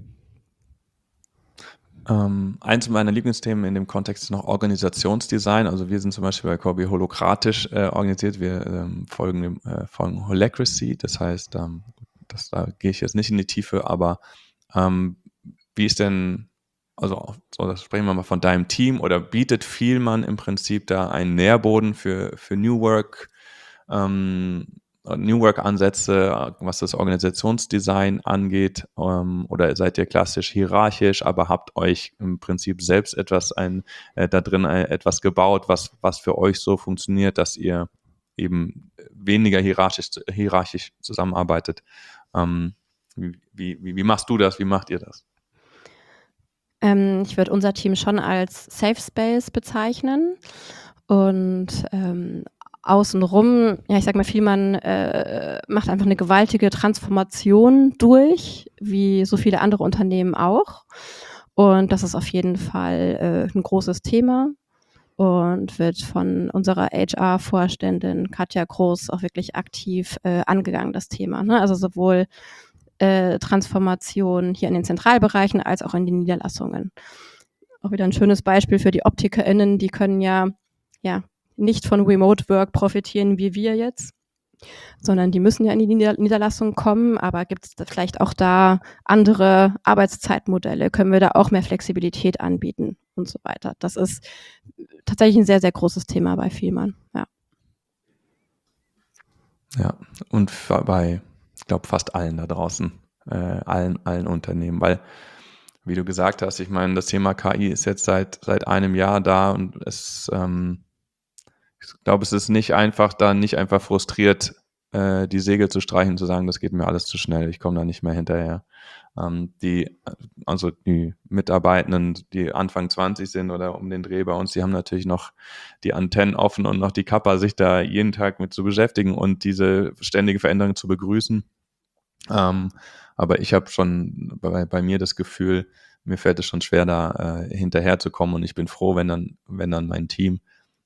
Ähm, eins meiner Lieblingsthemen in dem Kontext ist noch Organisationsdesign. Also wir sind zum Beispiel bei Corby holokratisch äh, organisiert. Wir ähm, folgen dem äh, folgen Holacracy. Das heißt, ähm, das, da gehe ich jetzt nicht in die Tiefe, aber ähm, wie ist denn, also so, das sprechen wir mal von deinem Team oder bietet Vielmann im Prinzip da einen Nährboden für, für New Work, ähm, New Work-Ansätze, was das Organisationsdesign angeht, ähm, oder seid ihr klassisch hierarchisch, aber habt euch im Prinzip selbst etwas ein, äh, da drin äh, etwas gebaut, was, was für euch so funktioniert, dass ihr eben weniger hierarchisch, hierarchisch zusammenarbeitet. Ähm, wie, wie, wie machst du das? Wie macht ihr das?
Ähm, ich würde unser Team schon als Safe Space bezeichnen und ähm, außenrum, ja, ich sag mal, Vielmann äh, macht einfach eine gewaltige Transformation durch, wie so viele andere Unternehmen auch. Und das ist auf jeden Fall äh, ein großes Thema und wird von unserer H R-Vorständin Katja Groß auch wirklich aktiv äh, angegangen, das Thema. Ne? Also sowohl äh, Transformation hier in den Zentralbereichen als auch in den Niederlassungen. Auch wieder ein schönes Beispiel für die OptikerInnen, die können ja, ja nicht von Remote Work profitieren wie wir jetzt, sondern die müssen ja in die Nieder- Niederlassung kommen, aber gibt es vielleicht auch da andere Arbeitszeitmodelle? Können wir da auch mehr Flexibilität anbieten und so weiter? Das ist tatsächlich ein sehr, sehr großes Thema bei Vielmann, ja.
Ja, und bei, ich glaube, fast allen da draußen, äh, allen, allen Unternehmen, weil, wie du gesagt hast, ich meine, das Thema K I ist jetzt seit, seit einem Jahr da und es, ähm, ich glaube, es ist nicht einfach, da nicht einfach frustriert äh, die Segel zu streichen, zu sagen, das geht mir alles zu schnell, ich komme da nicht mehr hinterher. Ähm, die, also die Mitarbeitenden, die Anfang zwanzig sind oder um den Dreh bei uns, die haben natürlich noch die Antennen offen und noch die Kappa, sich da jeden Tag mit zu beschäftigen und diese ständige Veränderung zu begrüßen. Ähm, aber ich habe schon bei, bei mir das Gefühl, mir fällt es schon schwer, da äh, hinterherzukommen und ich bin froh, wenn dann, wenn dann mein Team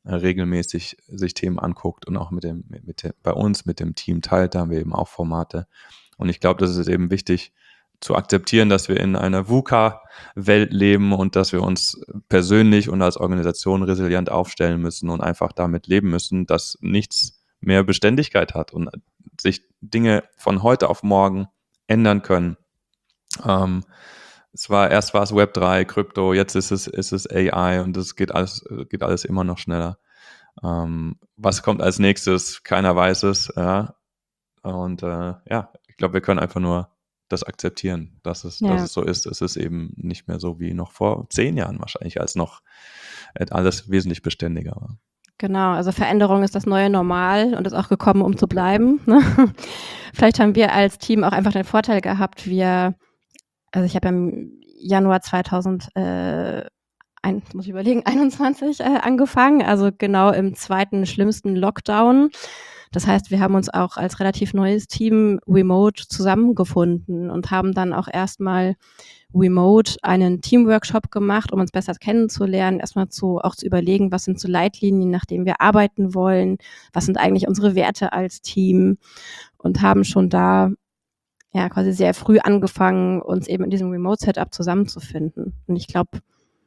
äh, regelmäßig sich Themen anguckt und auch mit dem, mit, mit dem, bei uns mit dem Team teilt. Da haben wir eben auch Formate. Und ich glaube, das ist eben wichtig zu akzeptieren, dass wir in einer VUCA-Welt leben und dass wir uns persönlich und als Organisation resilient aufstellen müssen und einfach damit leben müssen, dass nichts mehr Beständigkeit hat und sich Dinge von heute auf morgen ändern können. Ähm, es war, erst war es Web drei, Krypto, jetzt ist es, ist es A I und es geht alles, geht alles immer noch schneller. Ähm, was kommt als nächstes? Keiner weiß es. Ja. Und äh, ja, ich glaube, wir können einfach nur das akzeptieren, dass es,
Ja.
dass es so ist. Es ist eben nicht mehr so wie noch vor zehn Jahren wahrscheinlich, als noch alles wesentlich beständiger war.
Genau, also Veränderung ist das neue Normal und ist auch gekommen, um zu bleiben. Ne? Vielleicht haben wir als Team auch einfach den Vorteil gehabt, wir, also ich habe im Januar zweitausend, äh, ein, muss ich überlegen, einundzwanzig äh, angefangen, also genau im zweiten schlimmsten Lockdown. Das heißt, wir haben uns auch als relativ neues Team remote zusammengefunden und haben dann auch erstmal remote einen Teamworkshop gemacht, um uns besser kennenzulernen, erstmal zu, auch zu überlegen, was sind so Leitlinien, nach denen wir arbeiten wollen, was sind eigentlich unsere Werte als Team und haben schon da ja quasi sehr früh angefangen, uns eben in diesem Remote-Setup zusammenzufinden. Und ich glaube,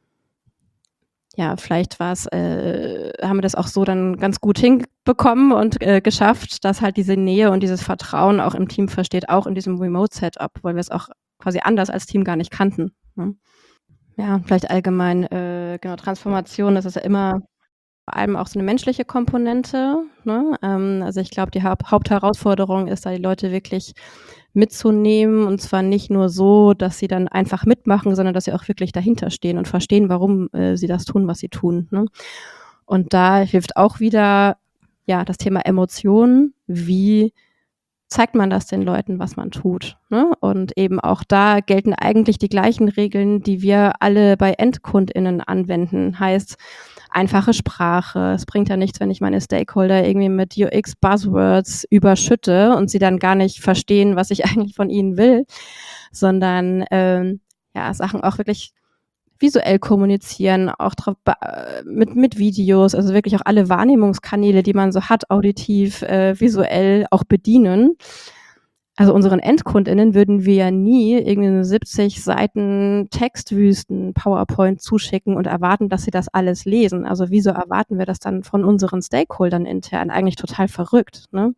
ja, vielleicht war es, äh, haben wir das auch so dann ganz gut hinbekommen und äh, geschafft, dass halt diese Nähe und dieses Vertrauen auch im Team versteht, auch in diesem Remote-Setup, weil wir es auch quasi anders als Team gar nicht kannten. Ne? Ja, vielleicht allgemein, äh, genau, Transformation, das ist ja immer vor allem auch so eine menschliche Komponente. Ne? Ähm, also ich glaube, die Haupt- Hauptherausforderung ist da, die Leute wirklich mitzunehmen und zwar nicht nur so, dass sie dann einfach mitmachen, sondern dass sie auch wirklich dahinter stehen und verstehen, warum äh, sie das tun, was sie tun. Ne? Und da hilft auch wieder ja das Thema Emotionen, wie zeigt man das den Leuten, was man tut. Ne? Und eben auch da gelten eigentlich die gleichen Regeln, die wir alle bei EndkundInnen anwenden. Heißt, einfache Sprache. Es bringt ja nichts, wenn ich meine Stakeholder irgendwie mit U X-Buzzwords überschütte und sie dann gar nicht verstehen, was ich eigentlich von ihnen will, sondern ähm, ja, Sachen auch wirklich visuell kommunizieren, auch drauf, äh, mit, mit Videos, also wirklich auch alle Wahrnehmungskanäle, die man so hat, auditiv, äh, visuell auch bedienen. Also unseren EndkundInnen würden wir ja nie irgendwie eine siebzig Seiten Textwüsten PowerPoint zuschicken und erwarten, dass sie das alles lesen. Also wieso erwarten wir das dann von unseren Stakeholdern intern? Eigentlich total verrückt, ne?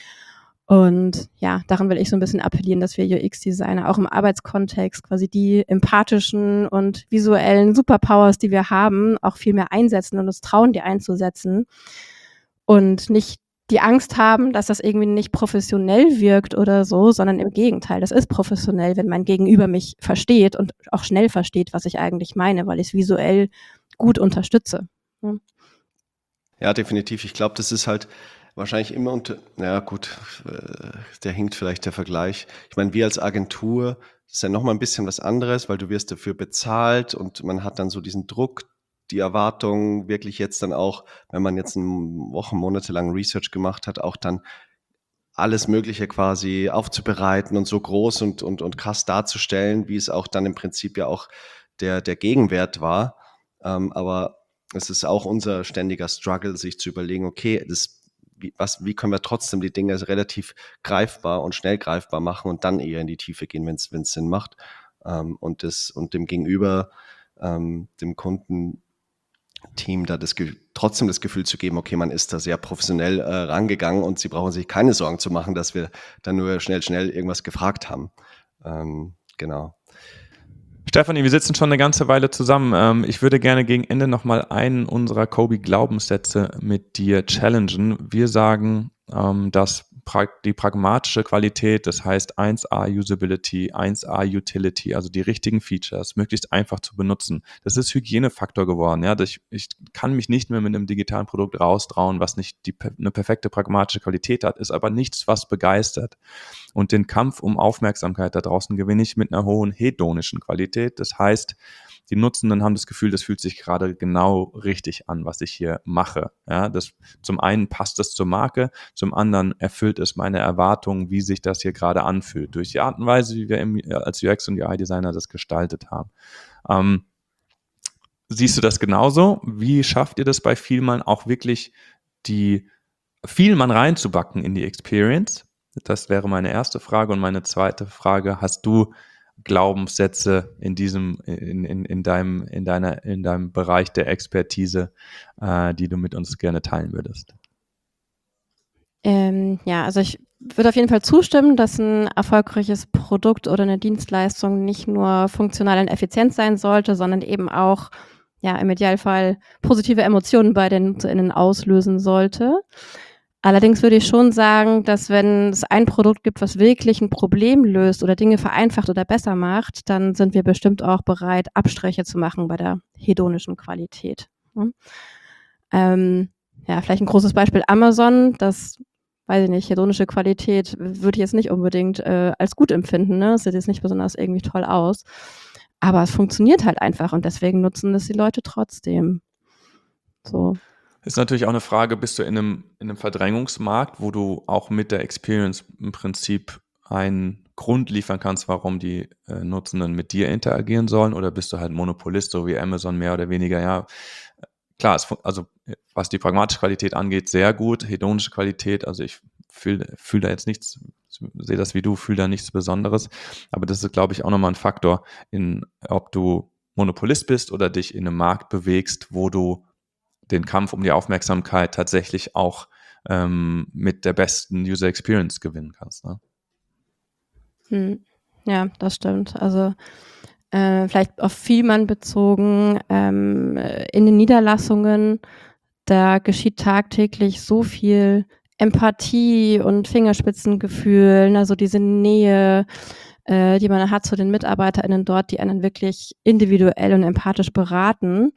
Und ja, daran will ich so ein bisschen appellieren, dass wir U X-Designer auch im Arbeitskontext quasi die empathischen und visuellen Superpowers, die wir haben, auch viel mehr einsetzen und uns trauen, die einzusetzen und nicht die Angst haben, dass das irgendwie nicht professionell wirkt oder so, sondern im Gegenteil, das ist professionell, wenn mein Gegenüber mich versteht und auch schnell versteht, was ich eigentlich meine, weil ich es visuell gut unterstütze. Ja,
Ja, definitiv. Ich glaube, das ist halt wahrscheinlich immer unter, ja gut, äh, der hinkt vielleicht der Vergleich. Ich meine, wir als Agentur, das ist ja nochmal ein bisschen was anderes, weil du wirst dafür bezahlt und man hat dann so diesen Druck, die Erwartung, wirklich jetzt dann auch, wenn man jetzt ein Wochen, Monate lang Research gemacht hat, auch dann alles Mögliche quasi aufzubereiten und so groß und, und, und krass darzustellen, wie es auch dann im Prinzip ja auch der, der Gegenwert war. Ähm, aber es ist auch unser ständiger Struggle, sich zu überlegen, okay, das, wie, was, wie können wir trotzdem die Dinge relativ greifbar und schnell greifbar machen und dann eher in die Tiefe gehen, wenn es Sinn macht. Ähm, und, das, und dem Gegenüber, ähm, dem Kunden, Team da das, trotzdem das Gefühl zu geben, okay, man ist da sehr professionell äh, rangegangen und sie brauchen sich keine Sorgen zu machen, dass wir dann nur schnell, schnell irgendwas gefragt haben. Ähm, genau.
Stefanie, wir sitzen schon eine ganze Weile zusammen. Ähm, ich würde gerne gegen Ende nochmal einen unserer Kobe-Glaubenssätze mit dir challengen. Wir sagen, ähm, dass pra- die pragmatische Qualität, das heißt eins A Usability, eins A Utility, also die richtigen Features, möglichst einfach zu benutzen. Das ist Hygienefaktor geworden. Ja? Ich, ich kann mich nicht mehr mit einem digitalen Produkt raustrauen, was nicht die, eine perfekte pragmatische Qualität hat, ist aber nichts, was begeistert. Und den Kampf um Aufmerksamkeit da draußen gewinne ich mit einer hohen hedonischen Qualität. Das heißt, die Nutzenden haben das Gefühl, das fühlt sich gerade genau richtig an, was ich hier mache. Ja, das, zum einen passt es zur Marke, zum anderen erfüllt es meine Erwartungen, wie sich das hier gerade anfühlt, durch die Art und Weise, wie wir im, als U X- und U I-Designer das gestaltet haben. Ähm, siehst du das genauso? Wie schafft ihr das bei Vielmann auch wirklich die Vielmann reinzubacken in die Experience? Das wäre meine erste Frage. Und meine zweite Frage, hast du Glaubenssätze in diesem, in, in, in deinem, in deiner, in deinem Bereich der Expertise, äh, die du mit uns gerne teilen würdest?
Ähm, ja, also ich würde auf jeden Fall zustimmen, dass ein erfolgreiches Produkt oder eine Dienstleistung nicht nur funktional und effizient sein sollte, sondern eben auch, ja, im Idealfall positive Emotionen bei den NutzerInnen auslösen sollte. Allerdings würde ich schon sagen, dass wenn es ein Produkt gibt, was wirklich ein Problem löst oder Dinge vereinfacht oder besser macht, dann sind wir bestimmt auch bereit, Abstriche zu machen bei der hedonischen Qualität. Ne? Ähm, ja, vielleicht ein großes Beispiel Amazon, das, weiß ich nicht, hedonische Qualität würde ich jetzt nicht unbedingt äh, als gut empfinden, ne? Es sieht jetzt nicht besonders irgendwie toll aus. Aber es funktioniert halt einfach und deswegen nutzen das die Leute trotzdem. So.
Ist natürlich auch eine Frage, bist du in einem, in einem Verdrängungsmarkt, wo du auch mit der Experience im Prinzip einen Grund liefern kannst, warum die äh, Nutzenden mit dir interagieren sollen, oder bist du halt Monopolist, so wie Amazon mehr oder weniger? Ja, klar, es, also was die pragmatische Qualität angeht, sehr gut, hedonische Qualität, also ich fühle fühl da jetzt nichts, sehe das wie du, fühle da nichts Besonderes, aber das ist, glaube ich, auch nochmal ein Faktor, in, ob du Monopolist bist oder dich in einem Markt bewegst, wo du den Kampf um die Aufmerksamkeit tatsächlich auch ähm, mit der besten User Experience gewinnen kannst. Ne?
Hm. Ja, das stimmt. Also äh, vielleicht auf Vielmann bezogen, ähm, in den Niederlassungen, da geschieht tagtäglich so viel Empathie und Fingerspitzengefühl, also diese Nähe, äh, die man hat zu den MitarbeiterInnen dort, die einen wirklich individuell und empathisch beraten.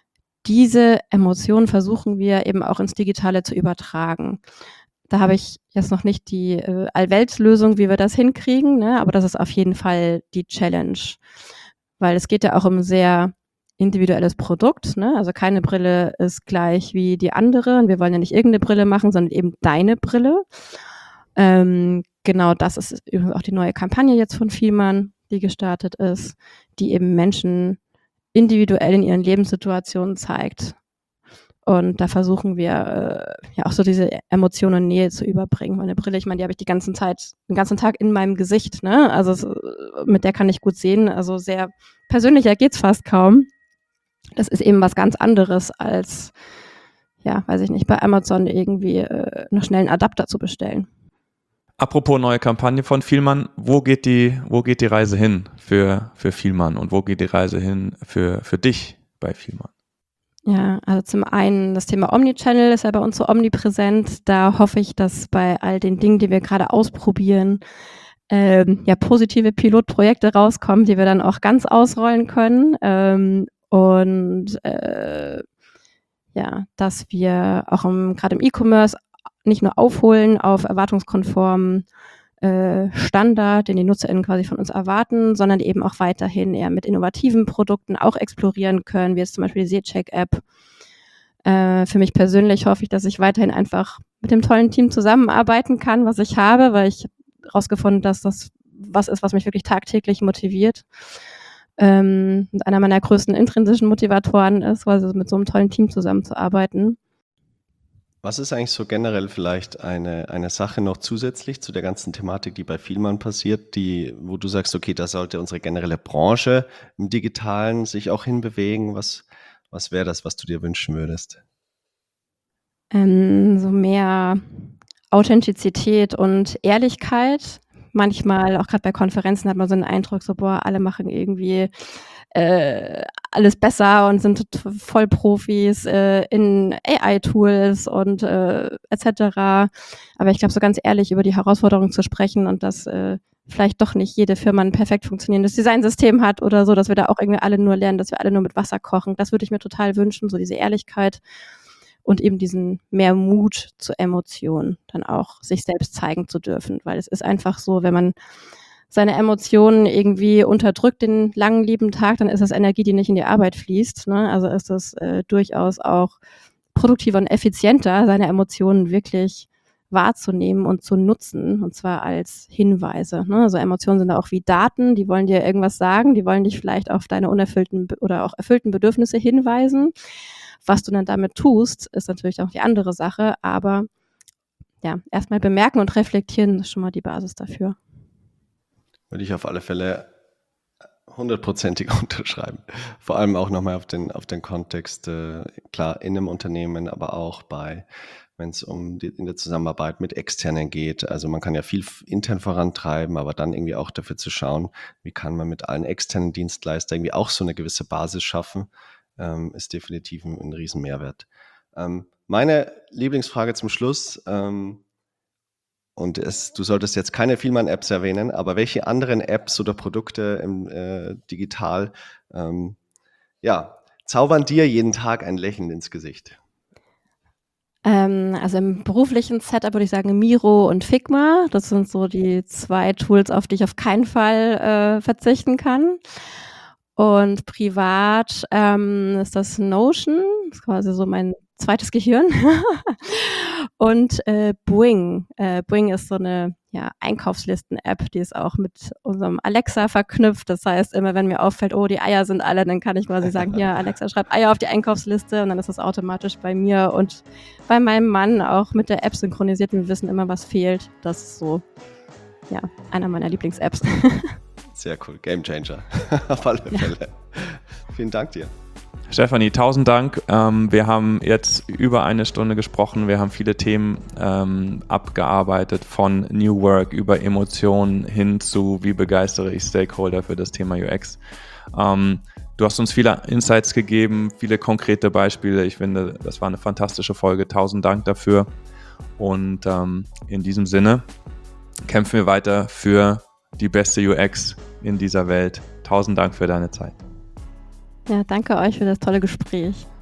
Diese Emotionen versuchen wir eben auch ins Digitale zu übertragen. Da habe ich jetzt noch nicht die äh, Allweltslösung, wie wir das hinkriegen, ne? Aber das ist auf jeden Fall die Challenge. Weil es geht ja auch um ein sehr individuelles Produkt, ne? Also keine Brille ist gleich wie die andere und wir wollen ja nicht irgendeine Brille machen, sondern eben deine Brille. Ähm, genau das ist übrigens auch die neue Kampagne jetzt von Vielmann, die gestartet ist, die eben Menschen individuell in ihren Lebenssituationen zeigt. Und da versuchen wir äh, ja auch so diese Emotionen und Nähe zu überbringen. Meine Brille, ich meine, die habe ich die ganze Zeit, den ganzen Tag in meinem Gesicht, ne? Also es, mit der kann ich gut sehen. Also sehr persönlicher geht's fast kaum. Das ist eben was ganz anderes als, ja, weiß ich nicht, bei Amazon irgendwie äh, noch schnell einen Adapter zu bestellen.
Apropos neue Kampagne von Vielmann, wo geht die, wo geht die Reise hin für, für Vielmann und wo geht die Reise hin für, für dich bei Vielmann?
Ja, also zum einen das Thema Omnichannel ist ja bei uns so omnipräsent. Da hoffe ich, dass bei all den Dingen, die wir gerade ausprobieren, ähm, ja positive Pilotprojekte rauskommen, die wir dann auch ganz ausrollen können. Ähm, und äh, ja, dass wir auch im, gerade im E-Commerce nicht nur aufholen auf erwartungskonformen äh, Standard, den die NutzerInnen quasi von uns erwarten, sondern eben auch weiterhin eher mit innovativen Produkten auch explorieren können, wie jetzt zum Beispiel die Seecheck-App. Äh, für mich persönlich hoffe ich, dass ich weiterhin einfach mit dem tollen Team zusammenarbeiten kann, was ich habe, weil ich herausgefunden, dass das was ist, was mich wirklich tagtäglich motiviert. Ähm, und einer meiner größten intrinsischen Motivatoren ist, also mit so einem tollen Team zusammenzuarbeiten.
Was ist eigentlich so generell vielleicht eine, eine Sache noch zusätzlich zu der ganzen Thematik, die bei Vielmann passiert, die, wo du sagst, okay, da sollte unsere generelle Branche im Digitalen sich auch hinbewegen? Was, was wäre das, was du dir wünschen würdest?
Ähm, so mehr Authentizität und Ehrlichkeit. Manchmal, auch gerade bei Konferenzen, hat man so einen Eindruck, so, boah, alle machen irgendwie äh, alles besser und sind Vollprofis äh, in A I-Tools und äh, et cetera. Aber ich glaube, so ganz ehrlich über die Herausforderungen zu sprechen und dass äh, vielleicht doch nicht jede Firma ein perfekt funktionierendes Designsystem hat oder so, dass wir da auch irgendwie alle nur lernen, dass wir alle nur mit Wasser kochen. Das würde ich mir total wünschen, so diese Ehrlichkeit und eben diesen mehr Mut zur Emotion, dann auch sich selbst zeigen zu dürfen. Weil es ist einfach so, wenn man seine Emotionen irgendwie unterdrückt den langen, lieben Tag, dann ist das Energie, die nicht in die Arbeit fließt. Ne? Also ist es äh, durchaus auch produktiver und effizienter, seine Emotionen wirklich wahrzunehmen und zu nutzen, und zwar als Hinweise. Ne? Also Emotionen sind auch wie Daten, die wollen dir irgendwas sagen, die wollen dich vielleicht auf deine unerfüllten oder auch erfüllten Bedürfnisse hinweisen. Was du dann damit tust, ist natürlich auch die andere Sache, aber ja, erstmal bemerken und reflektieren ist schon mal die Basis dafür.
Würde ich auf alle Fälle hundertprozentig unterschreiben. Vor allem auch nochmal auf den, auf den Kontext, äh, klar, in einem Unternehmen, aber auch bei, wenn es um die, in der Zusammenarbeit mit Externen geht. Also man kann ja viel intern vorantreiben, aber dann irgendwie auch dafür zu schauen, wie kann man mit allen externen Dienstleistern irgendwie auch so eine gewisse Basis schaffen, ähm, ist definitiv ein, ein Riesenmehrwert. Ähm, meine Lieblingsfrage zum Schluss, ähm, und es, du solltest jetzt keine Vielmann-Apps erwähnen, aber welche anderen Apps oder Produkte im, äh, digital ähm, ja, zaubern dir jeden Tag ein Lächeln ins Gesicht?
Ähm, also im beruflichen Setup würde ich sagen Miro und Figma. Das sind so die zwei Tools, auf die ich auf keinen Fall äh, verzichten kann. Und privat ähm, ist das Notion, das ist quasi so mein zweites Gehirn. Und äh, Boing. Äh, Boing ist so eine ja, Einkaufslisten-App, die ist auch mit unserem Alexa verknüpft. Das heißt, immer wenn mir auffällt, oh, die Eier sind alle, dann kann ich quasi sagen, hier, Alexa, schreib Eier auf die Einkaufsliste, und dann ist das automatisch bei mir und bei meinem Mann auch mit der App synchronisiert. Wir wissen immer, was fehlt. Das ist so, ja, einer meiner Lieblings-Apps.
Sehr cool, Gamechanger. Auf alle Fälle. Ja. Vielen Dank dir.
Stefanie, tausend Dank. Ähm, wir haben jetzt über eine Stunde gesprochen. Wir haben viele Themen ähm, abgearbeitet, von New Work über Emotionen hin zu, wie begeistere ich Stakeholder für das Thema U X. Ähm, du hast uns viele Insights gegeben, viele konkrete Beispiele. Ich finde, das war eine fantastische Folge. Tausend Dank dafür. Und ähm, in diesem Sinne kämpfen wir weiter für die beste U X in dieser Welt. Tausend Dank für deine Zeit.
Ja, danke euch für das tolle Gespräch.